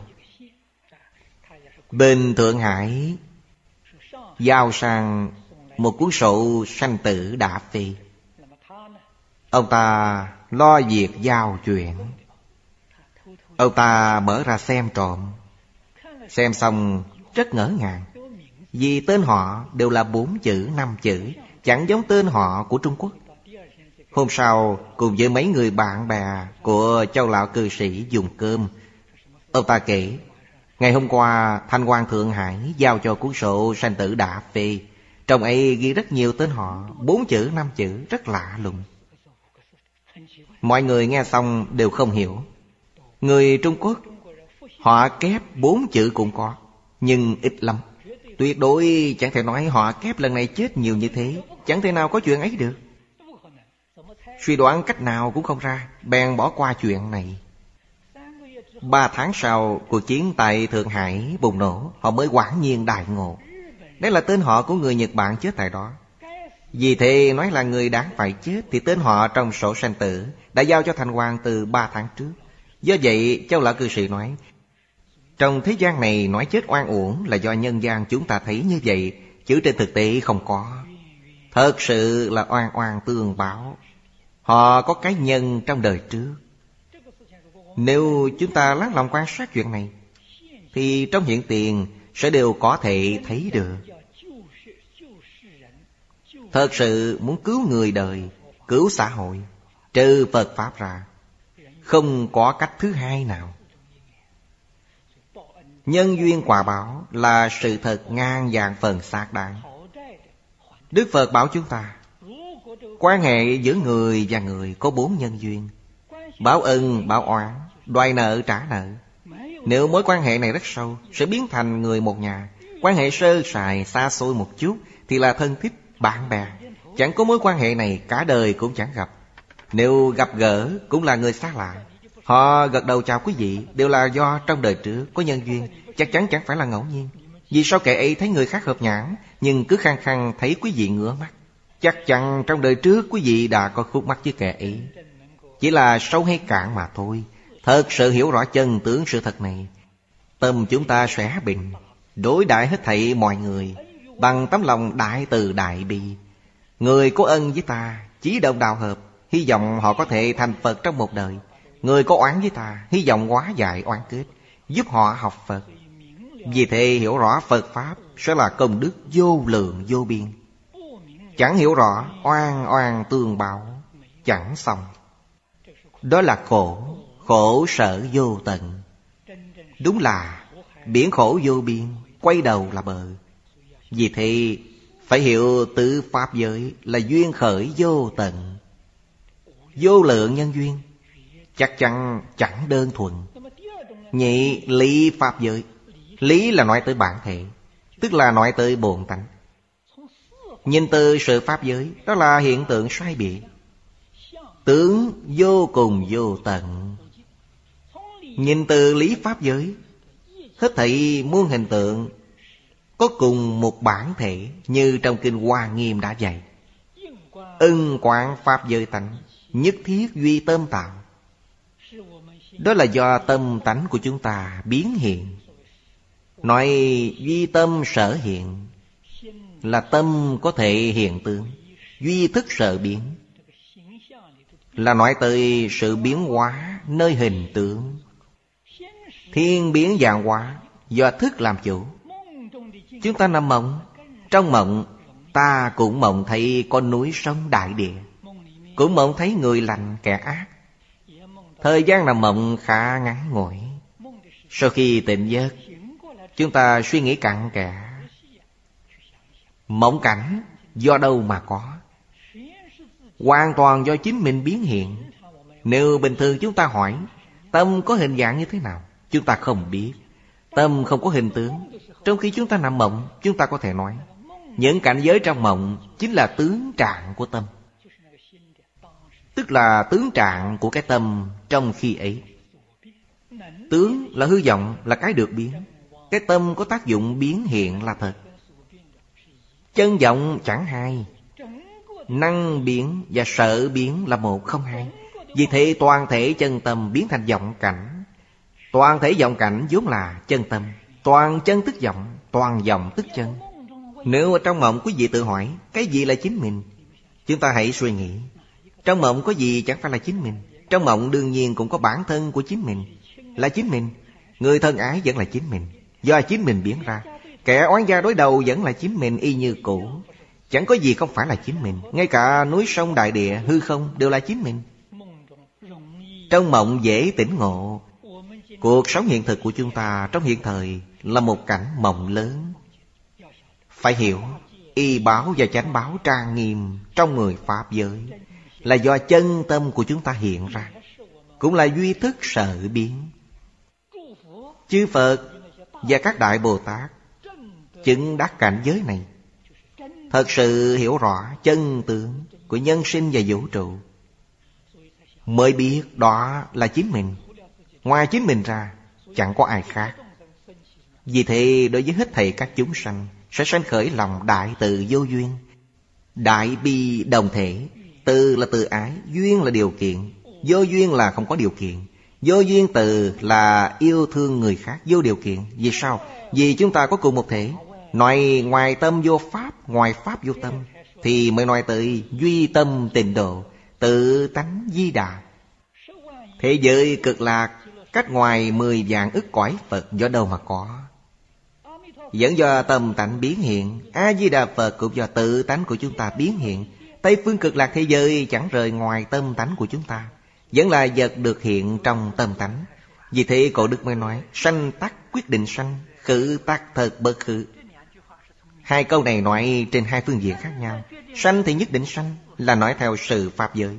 Bên Thượng Hải giao sang một cuốn sổ sanh tử đã phê. Ông ta lo việc giao chuyển. Ông ta mở ra xem trộm. Xem xong rất ngỡ ngàng, vì tên họ đều là 4 chữ 5 chữ, chẳng giống tên họ của Trung Quốc. Hôm sau cùng với mấy người bạn bè của Châu lão cư sĩ dùng cơm. Ông ta kể, ngày hôm qua thành hoàng Thượng Hải giao cho cuốn sổ sanh tử đã phê. Trong ấy ghi rất nhiều tên họ, 4 chữ 5 chữ, rất lạ lùng. Mọi người nghe xong đều không hiểu. Người Trung Quốc họ kép 4 chữ cũng có, nhưng ít lắm. Tuyệt đối chẳng thể nói họ kép lần này chết nhiều như thế. Chẳng thể nào có chuyện ấy được. Suy đoán cách nào cũng không ra, bèn bỏ qua chuyện này. 3 tháng sau, cuộc chiến tại Thượng Hải bùng nổ, họ mới quả nhiên đại ngộ. Đây là tên họ của người Nhật Bản chết tại đó. Vì thế nói là người đáng phải chết, thì tên họ trong sổ sanh tử đã giao cho thành hoàng từ 3 tháng trước. Do vậy Châu lão cư sĩ nói, trong thế gian này nói chết oan uổng là do nhân gian chúng ta thấy như vậy, chứ trên thực tế không có. Thật sự là oan oan tương báo. Họ có cái nhân trong đời trước. Nếu chúng ta lắng lòng quan sát chuyện này, thì trong hiện tiền sẽ đều có thể thấy được. Thật sự muốn cứu người đời, cứu xã hội, trừ Phật Pháp ra, không có cách thứ hai nào. Nhân duyên quả báo là sự thật ngàn vạn phần xác đáng. Đức Phật bảo chúng ta, quan hệ giữa người và người có 4 nhân duyên: báo ân, báo oán, đòi nợ, trả nợ. Nếu mối quan hệ này rất sâu, sẽ biến thành người một nhà. Quan hệ sơ sài, xa xôi một chút thì là thân thích, bạn bè. Chẳng có mối quan hệ này, cả đời cũng chẳng gặp. Nếu gặp gỡ cũng là người xa lạ. Họ gật đầu chào quý vị đều là do trong đời trước có nhân duyên, chắc chắn chẳng phải là ngẫu nhiên. Vì sao kẻ ấy thấy người khác hợp nhãn, nhưng cứ khăng khăng thấy quý vị ngửa mắt? Chắc chắn trong đời trước quý vị đã có khúc mắc với kẻ ấy. Chỉ là sâu hay cạn mà thôi. Thật sự hiểu rõ chân tướng sự thật này, tâm chúng ta sẽ bình, đối đãi hết thảy mọi người bằng tấm lòng đại từ đại bi. Người có ân với ta, chí đồng đạo hợp, hy vọng họ có thể thành Phật trong một đời. Người có oán với ta, hy vọng hóa giải oán kết, giúp họ học Phật. Vì thế hiểu rõ Phật Pháp sẽ là công đức vô lượng vô biên. Chẳng hiểu rõ, oan oan tương báo, chẳng xong. Đó là khổ, khổ sở vô tận. Đúng là biển khổ vô biên, quay đầu là bờ. Vì thế phải hiểu tứ pháp giới là duyên khởi vô tận, vô lượng nhân duyên. chắc chắn chẳng đơn thuần. Nhị lý pháp giới. Lý là nói tới bản thể, tức là nói tới bổn tánh. Nhìn từ sự pháp giới, đó là hiện tượng sai biệt, tướng vô cùng vô tận. Nhìn từ lý pháp giới, hết thảy muôn hình tượng có cùng một bản thể, như trong kinh Hoa Nghiêm đã dạy. Ưng quán pháp giới tánh, nhất thiết duy tâm tạo. Đó là do tâm tánh của chúng ta biến hiện. Nói duy tâm sở hiện, là tâm có thể hiện tướng. Duy thức sở biến, là nói tới sự biến hóa nơi hình tướng. Thiên biến vạn hóa, do thức làm chủ. Chúng ta nằm mộng, trong mộng ta cũng mộng thấy con núi sông đại địa, cũng mộng thấy người lành kẻ ác. Thời gian nằm mộng khá ngắn ngủi. Sau khi tỉnh giấc, chúng ta suy nghĩ cặn kẽ. Mộng cảnh do đâu mà có? Hoàn toàn do chính mình biến hiện. Nếu bình thường chúng ta hỏi tâm có hình dạng như thế nào, chúng ta không biết. Tâm không có hình tướng. Trong khi chúng ta nằm mộng, chúng ta có thể nói những cảnh giới trong mộng chính là tướng trạng của tâm, tức là tướng trạng của cái tâm trong khi ấy. Tướng là hư vọng, là cái được biến. Cái tâm có tác dụng biến hiện là thật. Chân vọng chẳng hai. Năng biến và sở biến là một không hai. Vì thế toàn thể chân tâm biến thành vọng cảnh. Toàn thể vọng cảnh vốn là chân tâm. Toàn chân tức vọng, toàn vọng tức chân. Nếu ở trong mộng quý vị tự hỏi cái gì là chính mình, chúng ta hãy suy nghĩ. Trong mộng có gì chẳng phải là chính mình. Trong mộng đương nhiên cũng có bản thân của chính mình, là chính mình. Người thân ái vẫn là chính mình, do chính mình biến ra. Kẻ oán gia đối đầu vẫn là chính mình y như cũ. Chẳng có gì không phải là chính mình. Ngay cả núi sông đại địa, hư không đều là chính mình. Trong mộng dễ tỉnh ngộ. Cuộc sống hiện thực của chúng ta trong hiện thời là một cảnh mộng lớn. Phải hiểu, y báo và chánh báo trang nghiêm trong người pháp giới là do chân tâm của chúng ta hiện ra, cũng là duy thức sở biến. Chư Phật và các Đại Bồ Tát chứng đắc cảnh giới này, thật sự hiểu rõ chân tướng của nhân sinh và vũ trụ, mới biết đó là chính mình. Ngoài chính mình ra chẳng có ai khác. Vì thế đối với hết thảy các chúng sanh sẽ sanh khởi lòng đại từ vô duyên, đại bi đồng thể. Từ là từ ái, duyên là điều kiện, vô duyên là không có điều kiện. Vô duyên từ là yêu thương người khác vô điều kiện. Vì sao? Vì chúng ta có cùng một thể. Nói ngoài tâm vô pháp, ngoài pháp vô tâm, thì mới nói tới duy tâm tịnh độ, tự tánh di đà. Thế giới cực lạc cách ngoài 10 vạn ức cõi Phật do đâu mà có? Vẫn do tâm tánh biến hiện. A-di-đà Phật cũng do tự tánh của chúng ta biến hiện. Tây phương cực lạc thế giới chẳng rời ngoài tâm tánh của chúng ta, vẫn là vật được hiện trong tâm tánh. Vì thế cổ đức mới nói sanh tắc quyết định sanh, khử tắc thật bất khử. Hai câu này nói trên hai phương diện khác nhau. Sanh thì nhất định sanh, là nói theo sự pháp giới.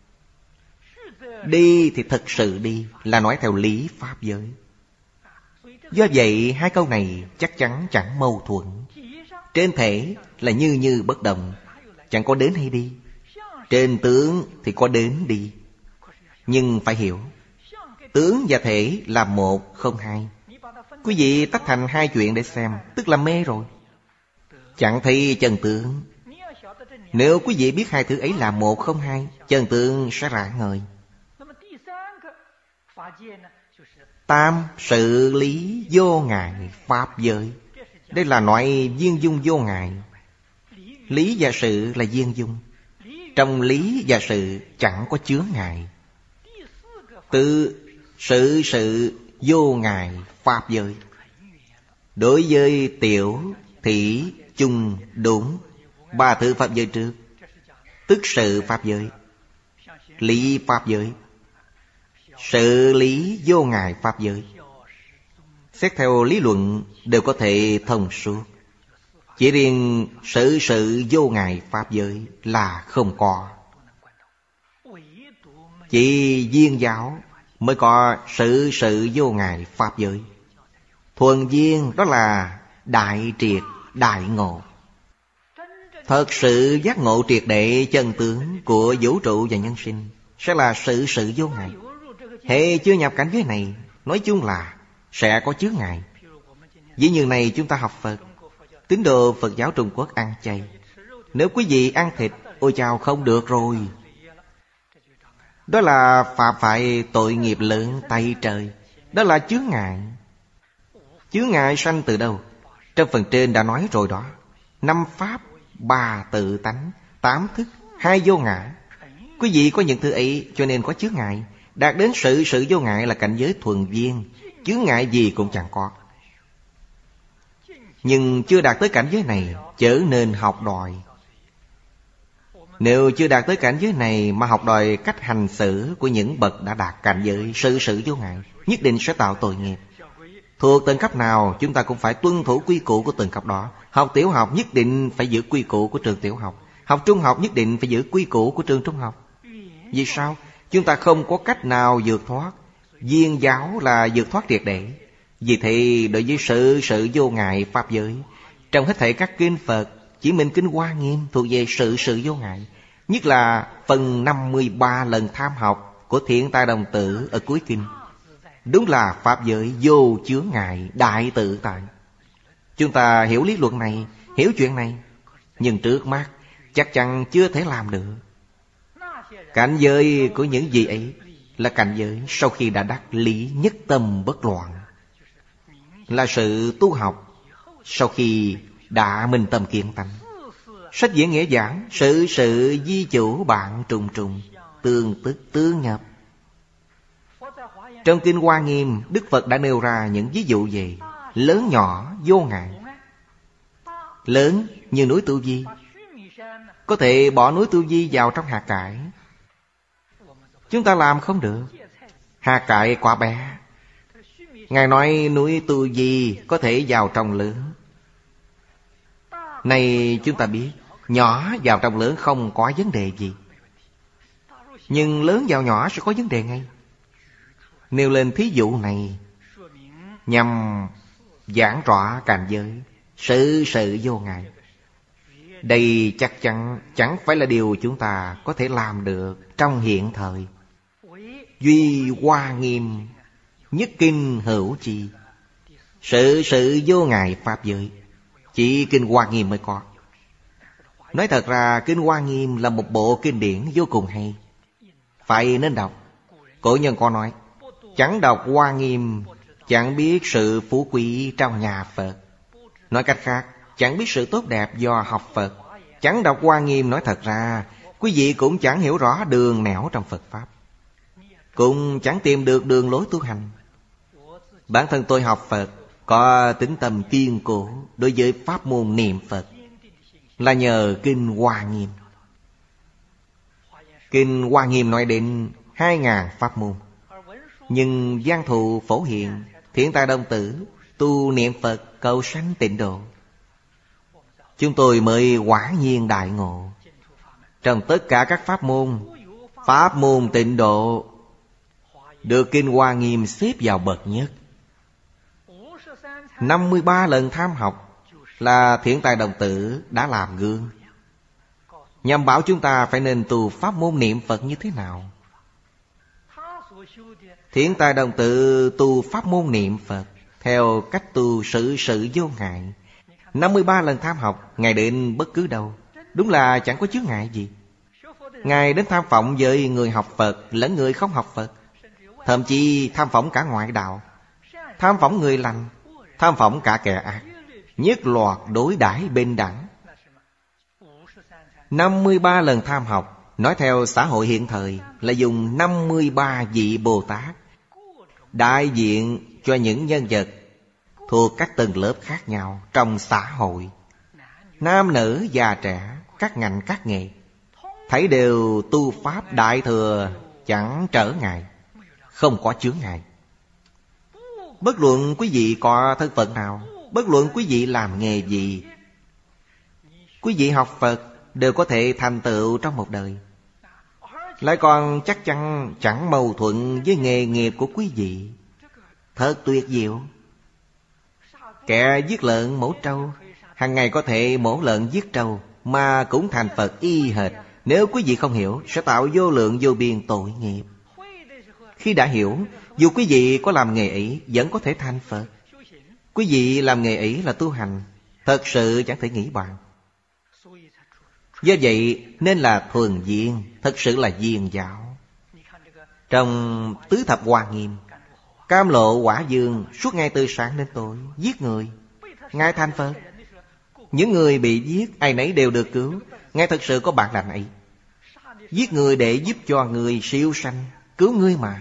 Đi thì thật sự đi, là nói theo lý pháp giới. Do vậy hai câu này chắc chắn chẳng mâu thuẫn. Trên thể là như bất động, chẳng có đến hay đi. Trên tướng thì có đến đi. Nhưng phải hiểu, tướng và thể là một không hai. Quý vị tách thành hai chuyện để xem, tức là mê rồi, chẳng thấy chân tướng. Nếu quý vị biết hai thứ ấy là một không hai, chân tướng sẽ rạng ngời. Tam sự lý vô ngại pháp giới. Đây là nói viên dung vô ngại. Lý và sự là viên dung. Trong lý và sự chẳng có chướng ngại. Tự sự vô ngại pháp giới. Đối với tiểu, thị, chung, đúng, ba thứ pháp giới trước, tức sự pháp giới, lý pháp giới, sự lý vô ngại pháp giới. Xét theo lý luận đều có thể thông suốt. Chỉ riêng sự vô ngại pháp giới là không có. Chỉ viên giáo mới có sự sự vô ngại pháp giới. Thuần viên đó là đại triệt, đại ngộ. Thật sự giác ngộ triệt để chân tướng của vũ trụ và nhân sinh sẽ là sự sự vô ngại. Hệ chưa nhập cảnh giới này, nói chung là sẽ có chướng ngại. Ví như này chúng ta học Phật, tín đồ Phật giáo Trung Quốc ăn chay. Nếu quý vị ăn thịt, ôi chao không được rồi. Đó là phạm phải tội nghiệp lớn tay trời. Đó là chướng ngại. Chướng ngại sanh từ đâu? Trong phần trên đã nói rồi đó. 5 pháp, 3 tự tánh, 8 thức, 2 vô ngã. Quý vị có những thứ ấy cho nên có chướng ngại. Đạt đến sự sự vô ngại là cảnh giới thuần viên, chướng ngại gì cũng chẳng có. Nhưng chưa đạt tới cảnh giới này, chớ nên học đòi. Nếu chưa đạt tới cảnh giới này mà học đòi cách hành xử của những bậc đã đạt cảnh giới sự sự vô ngại, nhất định sẽ tạo tội nghiệp. Thuộc từng cấp nào chúng ta cũng phải tuân thủ quy củ của từng cấp đó. Học tiểu học nhất định phải giữ quy củ của trường tiểu học. Học trung học nhất định phải giữ quy củ của trường trung học. Vì sao? Chúng ta không có cách nào vượt thoát. Viên giáo là vượt thoát triệt để. Vì thế đối với sự sự vô ngại pháp giới, trong hết thảy các kinh Phật, chỉ mình kinh Hoa Nghiêm thuộc về sự sự vô ngại. Nhất là phần 53 lần tham học của Thiện Tài Đồng Tử ở cuối kinh. Đúng là pháp giới vô chướng ngại đại tự tại. Chúng ta hiểu lý luận này, hiểu chuyện này, nhưng trước mắt chắc chắn chưa thể làm được. Cảnh giới của những gì ấy là cảnh giới sau khi đã đắc lý nhất tâm bất loạn, là sự tu học sau khi đã minh tâm kiến tánh. Sách diễn nghĩa giảng sự sự di chủ bạn trùng trùng, tương tức tương nhập. Trong kinh Hoa Nghiêm, Đức Phật đã nêu ra những ví dụ về lớn nhỏ vô ngại. Lớn như núi Tu Di, có thể bỏ núi Tu Di vào trong hạt cải. Chúng ta làm không được. Hạt cải quá bé. Ngài nói núi Tu Di có thể vào trong lớn. Này chúng ta biết, nhỏ vào trong lớn không có vấn đề gì, nhưng lớn vào nhỏ sẽ có vấn đề ngay. Nêu lên thí dụ này nhằm giảng rõ cảnh giới sự sự vô ngại. Đây chắc chắn chẳng phải là điều chúng ta có thể làm được trong hiện thời. Duy Hoa Nghiêm nhất kinh hữu chi, sự sự vô ngại pháp giới chỉ kinh Hoa Nghiêm mới có. Nói thật ra kinh Hoa Nghiêm là một bộ kinh điển vô cùng hay, phải nên đọc. Cổ nhân có nói, chẳng đọc Hoa Nghiêm chẳng biết sự phú quý trong nhà Phật. Nói cách khác, chẳng biết sự tốt đẹp do học Phật. Chẳng đọc Hoa Nghiêm nói thật ra, quý vị cũng chẳng hiểu rõ đường nẻo trong Phật Pháp, cũng chẳng tìm được đường lối tu hành. Bản thân tôi học Phật có tính tâm kiên cố đối với pháp môn niệm Phật là nhờ kinh Hoa Nghiêm. Kinh Hoa Nghiêm nói đến 2000 pháp môn, nhưng Văn Thù Phổ Hiền, Thiện Tài Đồng Tử tu niệm Phật cầu sanh tịnh độ. Chúng tôi mới quả nhiên đại ngộ. Trong tất cả các pháp môn tịnh độ được kinh Hoa Nghiêm xếp vào bậc nhất. 53 lần tham học là Thiện Tài Đồng Tử đã làm gương, nhằm bảo chúng ta phải nên tu pháp môn niệm Phật như thế nào. Thiện Tài Đồng Tử tu pháp môn niệm Phật theo cách tu sự sự vô ngại. 53 lần tham học, Ngài đến bất cứ đâu, đúng là chẳng có chướng ngại gì. Ngài đến tham phỏng với người học Phật lẫn người không học Phật, thậm chí tham phỏng cả ngoại đạo, tham phỏng người lành, tham phỏng cả kẻ ác, nhất loạt đối đãi bình đẳng. 53 lần tham học, nói theo xã hội hiện thời là dùng 53 vị Bồ Tát đại diện cho những nhân vật thuộc các tầng lớp khác nhau trong xã hội, nam nữ già trẻ, các ngành các nghề, thấy đều tu pháp đại thừa, chẳng trở ngại, không có chướng ngại. Bất luận quý vị có thân phận nào, bất luận quý vị làm nghề gì, quý vị học Phật đều có thể thành tựu trong một đời. lại còn chắc chắn chẳng mâu thuẫn với nghề nghiệp của quý vị. Thật tuyệt diệu. Kẻ giết lợn mổ trâu, hàng ngày có thể mổ lợn giết trâu mà cũng thành Phật y hệt. Nếu quý vị không hiểu, sẽ tạo vô lượng vô biên tội nghiệp. Khi đã hiểu, dù quý vị có làm nghề ấy vẫn có thể thành Phật. Quý vị làm nghề ấy là tu hành, thật sự chẳng thể nghĩ bàn. Do vậy nên là thuần viên, thật sự là viên giáo. Trong Tứ Thập Hoa Nghiêm, Cam Lộ Quả Dương suốt ngày từ sáng đến tối giết người, Ngài thành Phật. Những người bị giết ai nấy đều được cứu. Ngài thật sự có bản lĩnh ấy. Giết người để giúp cho người siêu sanh, cứu người mà.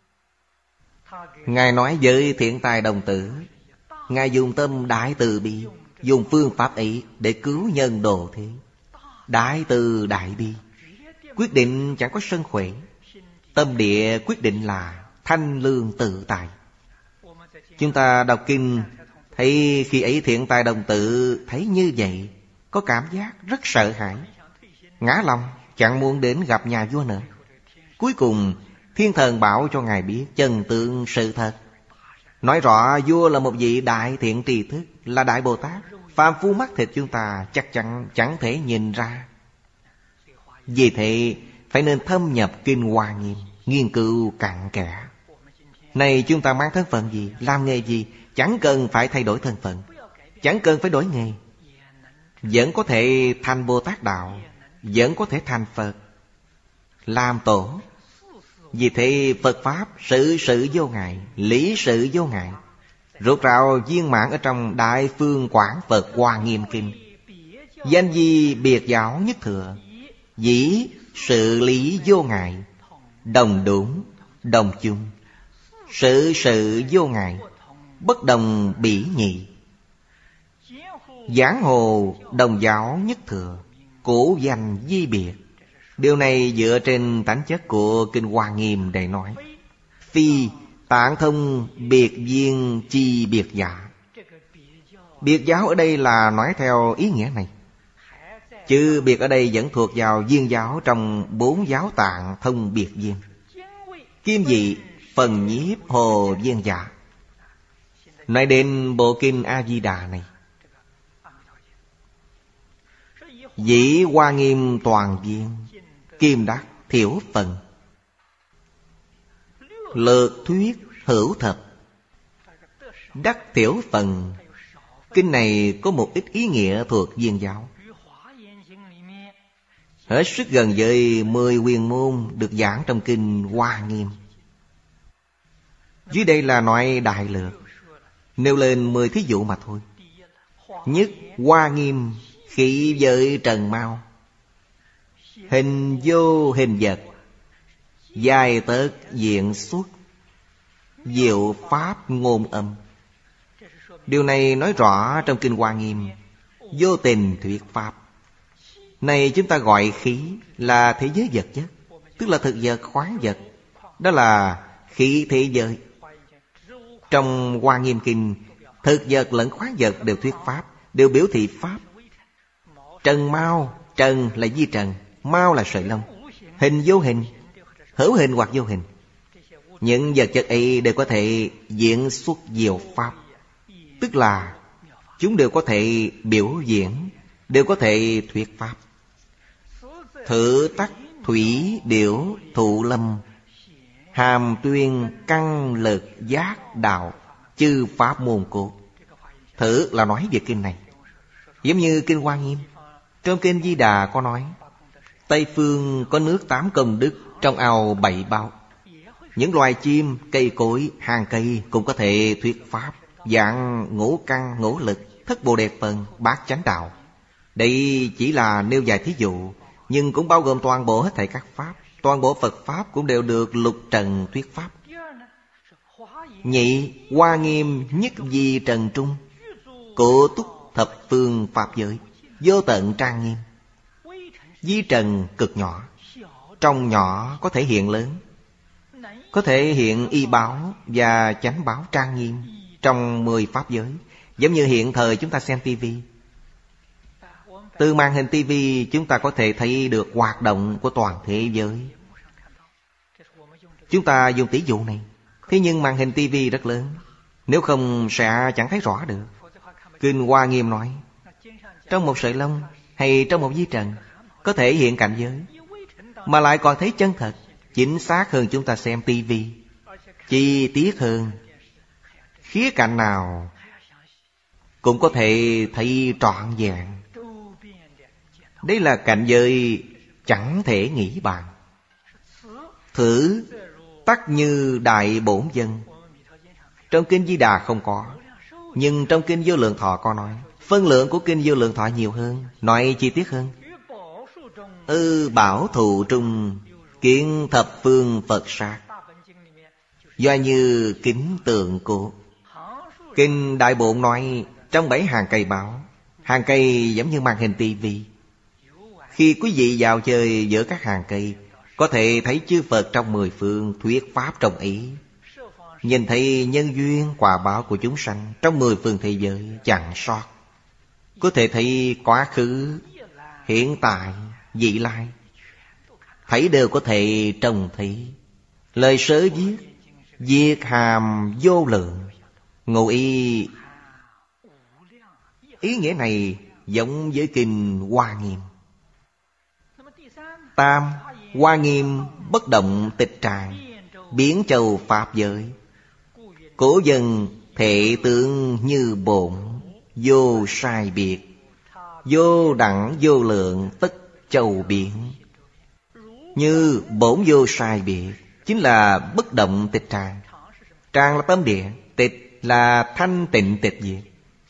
Ngài nói với Thiện Tài Đồng Tử, Ngài dùng tâm đại từ bi, dùng phương pháp ấy để cứu nhân độ thế. Đại từ đại bi, quyết định chẳng có sân khỏe. Tâm địa quyết định là thanh lương tự tại. Chúng ta đọc kinh thấy khi ấy Thiện Tài Đồng Tử thấy như vậy, có cảm giác rất sợ hãi, ngã lòng, chẳng muốn đến gặp nhà vua nữa. Cuối cùng Thiên Thần bảo cho Ngài biết chân tướng sự thật, nói rõ vua là một vị đại thiện tri thức, là Đại Bồ Tát. Phàm phu mắt thịt chúng ta chắc chắn chẳng thể nhìn ra. Vì thế phải nên thâm nhập Kinh Hoa Nghiêm, nghiên cứu cặn kẽ. Này chúng ta mang thân phận gì, làm nghề gì, chẳng cần phải thay đổi thân phận, chẳng cần phải đổi nghề, vẫn có thể thành Bồ Tát Đạo, vẫn có thể thành Phật, làm tổ. Vì thế Phật Pháp sự sự vô ngại, lý sự vô ngại, rốt ráo viên mãn ở trong Đại Phương Quảng Phật Hoa Nghiêm Kinh. Danh di biệt giáo nhất thừa, dĩ sự lý vô ngại, đồng đúng, đồng chung, sự sự vô ngại, bất đồng bỉ nhị. Giảng hồ đồng giáo nhất thừa, cổ danh di biệt. Điều này dựa trên tánh chất của Kinh Hoa Nghiêm để nói. Phi tạng thông biệt viên chi biệt giả. Biệt giáo ở đây là nói theo ý nghĩa này. Chữ biệt ở đây vẫn thuộc vào viên giáo trong 4 giáo tạng thông biệt viên. Kim vị phần nhiếp hồ viên giả. Nói đến bộ kinh A-di-đà này, dĩ Hoa Nghiêm toàn viên, kim đắc thiểu phần, lược thuyết hữu thập, đắc thiểu phần. Kinh này có một ít ý nghĩa thuộc viên giáo, hết sức gần với 10 huyền môn được giảng trong Kinh Hoa Nghiêm. Dưới đây là nói đại lược, nêu lên 10 thí dụ mà thôi. Nhất, Hoa Nghiêm khí giới trần mau, hình vô hình vật, dài tớt diện xuất, diệu pháp ngôn âm. Điều này nói rõ trong Kinh Hoa Nghiêm vô tình thuyết pháp. Này chúng ta gọi khí là thế giới vật chất, tức là thực vật khoáng vật. Đó là khí thế giới. Trong Hoa Nghiêm Kinh, thực vật lẫn khoáng vật đều thuyết pháp, đều biểu thị pháp. Trần mau, trần là di trần, mau là sợi lông. Hình vô hình, hữu hình hoặc vô hình. Những vật chất ấy đều có thể diễn xuất diệu pháp, tức là chúng đều có thể biểu diễn, đều có thể thuyết pháp. Thử tắc thủy điểu thụ lâm, hàm tuyên căn lực giác đạo, chư pháp môn cốt. Thử là nói về kinh này, giống như Kinh Hoa Nghiêm. Trong Kinh Di Đà có nói, Tây phương có nước 8 công đức, trong ao 7 bao. Những loài chim, cây cối, hàng cây cũng có thể thuyết pháp, dạng ngũ căn, ngũ lực, thất bồ đề phần, bát chánh đạo. Đây chỉ là nêu vài thí dụ, nhưng cũng bao gồm toàn bộ hết thảy các pháp. Toàn bộ Phật Pháp cũng đều được lục trần thuyết pháp. Nhị, Hoa Nghiêm nhất di trần trung, cổ túc thập phương pháp giới, vô tận trang nghiêm. Di trần cực nhỏ, trong nhỏ có thể hiện lớn, có thể hiện y báo và chánh báo trang nghiêm trong 10 pháp giới. Giống như hiện thời chúng ta xem tivi, từ màn hình tivi chúng ta có thể thấy được hoạt động của toàn thế giới. Chúng ta dùng tỷ dụ này. Thế nhưng màn hình tivi rất lớn, nếu không sẽ chẳng thấy rõ được. Kinh Hoa Nghiêm nói, trong một sợi lông hay trong một di trần có thể hiện cảnh giới, mà lại còn thấy chân thật, chính xác hơn chúng ta xem tivi, chi tiết hơn. Khía cạnh nào cũng có thể thấy trọn vẹn. Đây là cảnh giới chẳng thể nghĩ bàn. Thử tắc như đại bổn dân. Trong Kinh Di Đà không có, nhưng trong Kinh Vô Lượng Thọ có nói. Phân lượng của Kinh Vô Lượng Thọ nhiều hơn, nói chi tiết hơn. Bảo thù trung kiến thập phương Phật sát, do như kính tượng cổ. Kinh Đại Bổn nói trong 7 hàng cây báo. Hàng cây giống như màn hình tivi. Khi quý vị vào chơi giữa các hàng cây, có thể thấy chư Phật trong 10 phương thuyết pháp trong ý, nhìn thấy nhân duyên quả báo của chúng sanh trong 10 phương thế giới chẳng sót. Có thể thấy quá khứ, hiện tại, vị lai, thấy đều có thể trông thấy. Lời sớ viết, viết hàm vô lượng, ngụ ý. Ý nghĩa này giống với Kinh Hoa Nghiêm. Tam, Hoa Nghiêm bất động tịch tràng, biến châu pháp giới. Cổ dân thể tướng như bổn, vô sai biệt, vô đẳng vô lượng tất châu biến. Như bổn vô sai biệt chính là bất động tịch tràng. Tràng là tâm địa, tịch là thanh tịnh tịch diệt.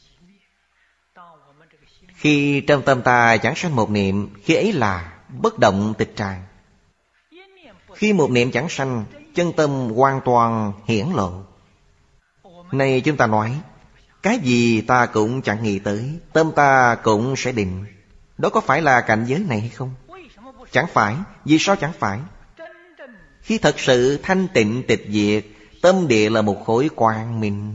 Khi trong tâm ta chẳng sanh một niệm, khi ấy là bất động tịch tràng. Khi một niệm chẳng sanh, chân tâm hoàn toàn hiển lộ. Này chúng ta nói, cái gì ta cũng chẳng nghĩ tới, tâm ta cũng sẽ định. Đó có phải là cảnh giới này hay không? Chẳng phải. Vì sao chẳng phải? Khi thật sự thanh tịnh tịch diệt, tâm địa là một khối quang minh.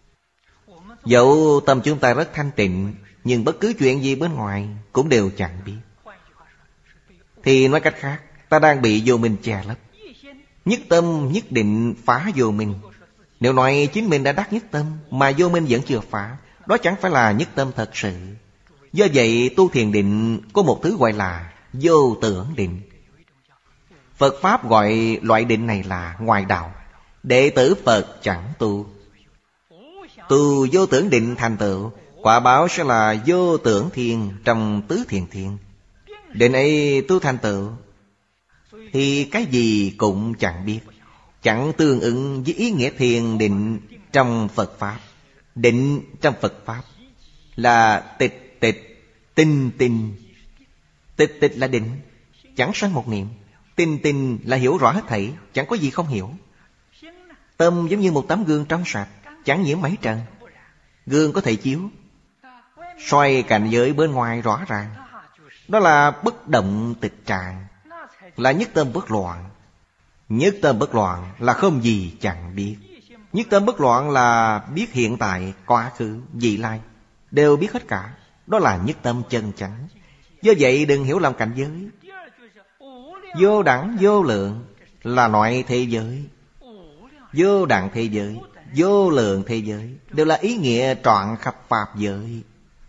Dẫu tâm chúng ta rất thanh tịnh, nhưng bất cứ chuyện gì bên ngoài cũng đều chẳng biết. Thì nói cách khác, ta đang bị vô minh che lấp. Nhất tâm nhất định phá vô minh. Nếu nói chính mình đã đắc nhất tâm mà vô minh vẫn chưa phá, đó chẳng phải là nhất tâm thật sự. Do vậy tu thiền định có một thứ gọi là vô tưởng định. Phật Pháp gọi loại định này là ngoại đạo. Đệ tử Phật chẳng tu. Tu vô tưởng định thành tựu, quả báo sẽ là vô tưởng thiên trong tứ thiền thiên. Định ấy tu thành tựu thì cái gì cũng chẳng biết, chẳng tương ứng với ý nghĩa thiền định trong Phật Pháp. Định trong Phật Pháp là tịch tịch, tinh tinh. Tịch tịch là định, chẳng sanh một niệm. Tinh tinh là hiểu rõ hết thảy, chẳng có gì không hiểu. Tâm giống như một tấm gương trong sạch, chẳng nhiễm mấy trần. Gương có thể chiếu soi cảnh giới bên ngoài rõ ràng. Đó là bất động tịch tràng, là nhất tâm bất loạn. Nhất tâm bất loạn là không gì chẳng biết. Nhất tâm bất loạn là biết hiện tại, quá khứ, vị lai, đều biết hết cả. Đó là nhất tâm chân chánh. Do vậy đừng hiểu lầm cảnh giới. Vô đẳng vô lượng là loại thế giới. Vô đẳng thế giới, vô lượng thế giới đều là ý nghĩa trọn khắp pháp giới.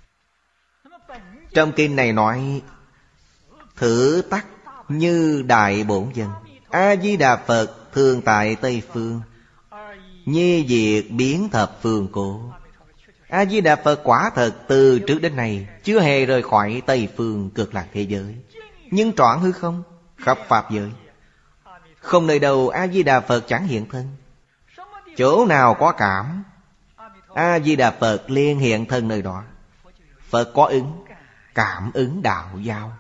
Trong kinh này nói, thử tắc như đại bổn dân. A-di-đà Phật thường tại Tây Phương, nhi diệt biến thập phương cổ. A-di-đà Phật quả thật từ trước đến nay chưa hề rời khỏi Tây Phương cực lạc thế giới, nhưng trọn hư không, khắp pháp giới. Không nơi đâu A-di-đà Phật chẳng hiện thân. Chỗ nào có cảm, A-di-đà Phật liền hiện thân nơi đó. Phật có ứng, cảm ứng đạo giao.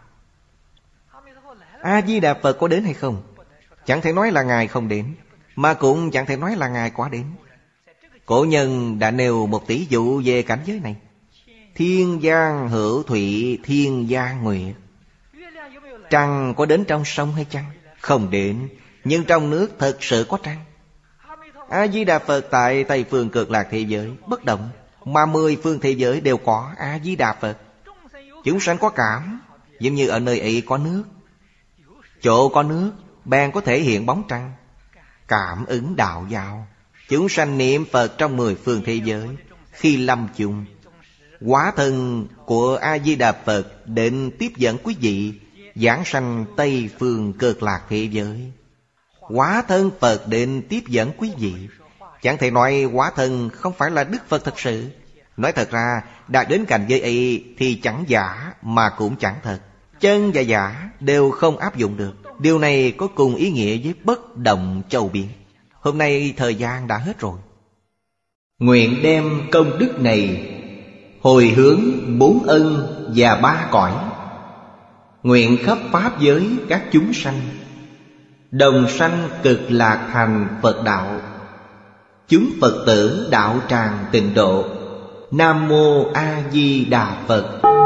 A-di-đà Phật có đến hay không? Chẳng thể nói là Ngài không đến, mà cũng chẳng thể nói là Ngài quá đến. Cổ nhân đã nêu một tỷ dụ về cảnh giới này. Thiên giang hữu thủy, thiên giang nguyệt. Trăng có đến trong sông hay chăng? Không đến, nhưng trong nước thật sự có trăng. A-di-đà Phật tại Tây Phương cực lạc thế giới bất động, mà 10 phương thế giới đều có A-di-đà Phật. Chúng sanh có cảm, giống như ở nơi ấy có nước. Chỗ có nước, bèn có thể hiện bóng trăng. Cảm ứng đạo giáo. Chúng sanh niệm Phật trong 10 phương thế giới. Khi lâm chung, hóa thân của A-di-đà Phật định tiếp dẫn quý vị giảng sanh Tây phương Cực Lạc thế giới. Hóa thân Phật định tiếp dẫn quý vị. Chẳng thể nói hóa thân không phải là Đức Phật thật sự. Nói thật ra, đạt đến cảnh giới ấy thì chẳng giả mà cũng chẳng thật. Chân và giả đều không áp dụng được. Điều này có cùng ý nghĩa với bất động châu biến. Hôm nay thời gian đã hết rồi. Nguyện đem công đức này hồi hướng 4 ân và 3 cõi. Nguyện khắp pháp giới các chúng sanh đồng sanh cực lạc thành Phật đạo. Chúng Phật tử đạo tràng tịnh độ. Nam Mô A Di Đà Phật.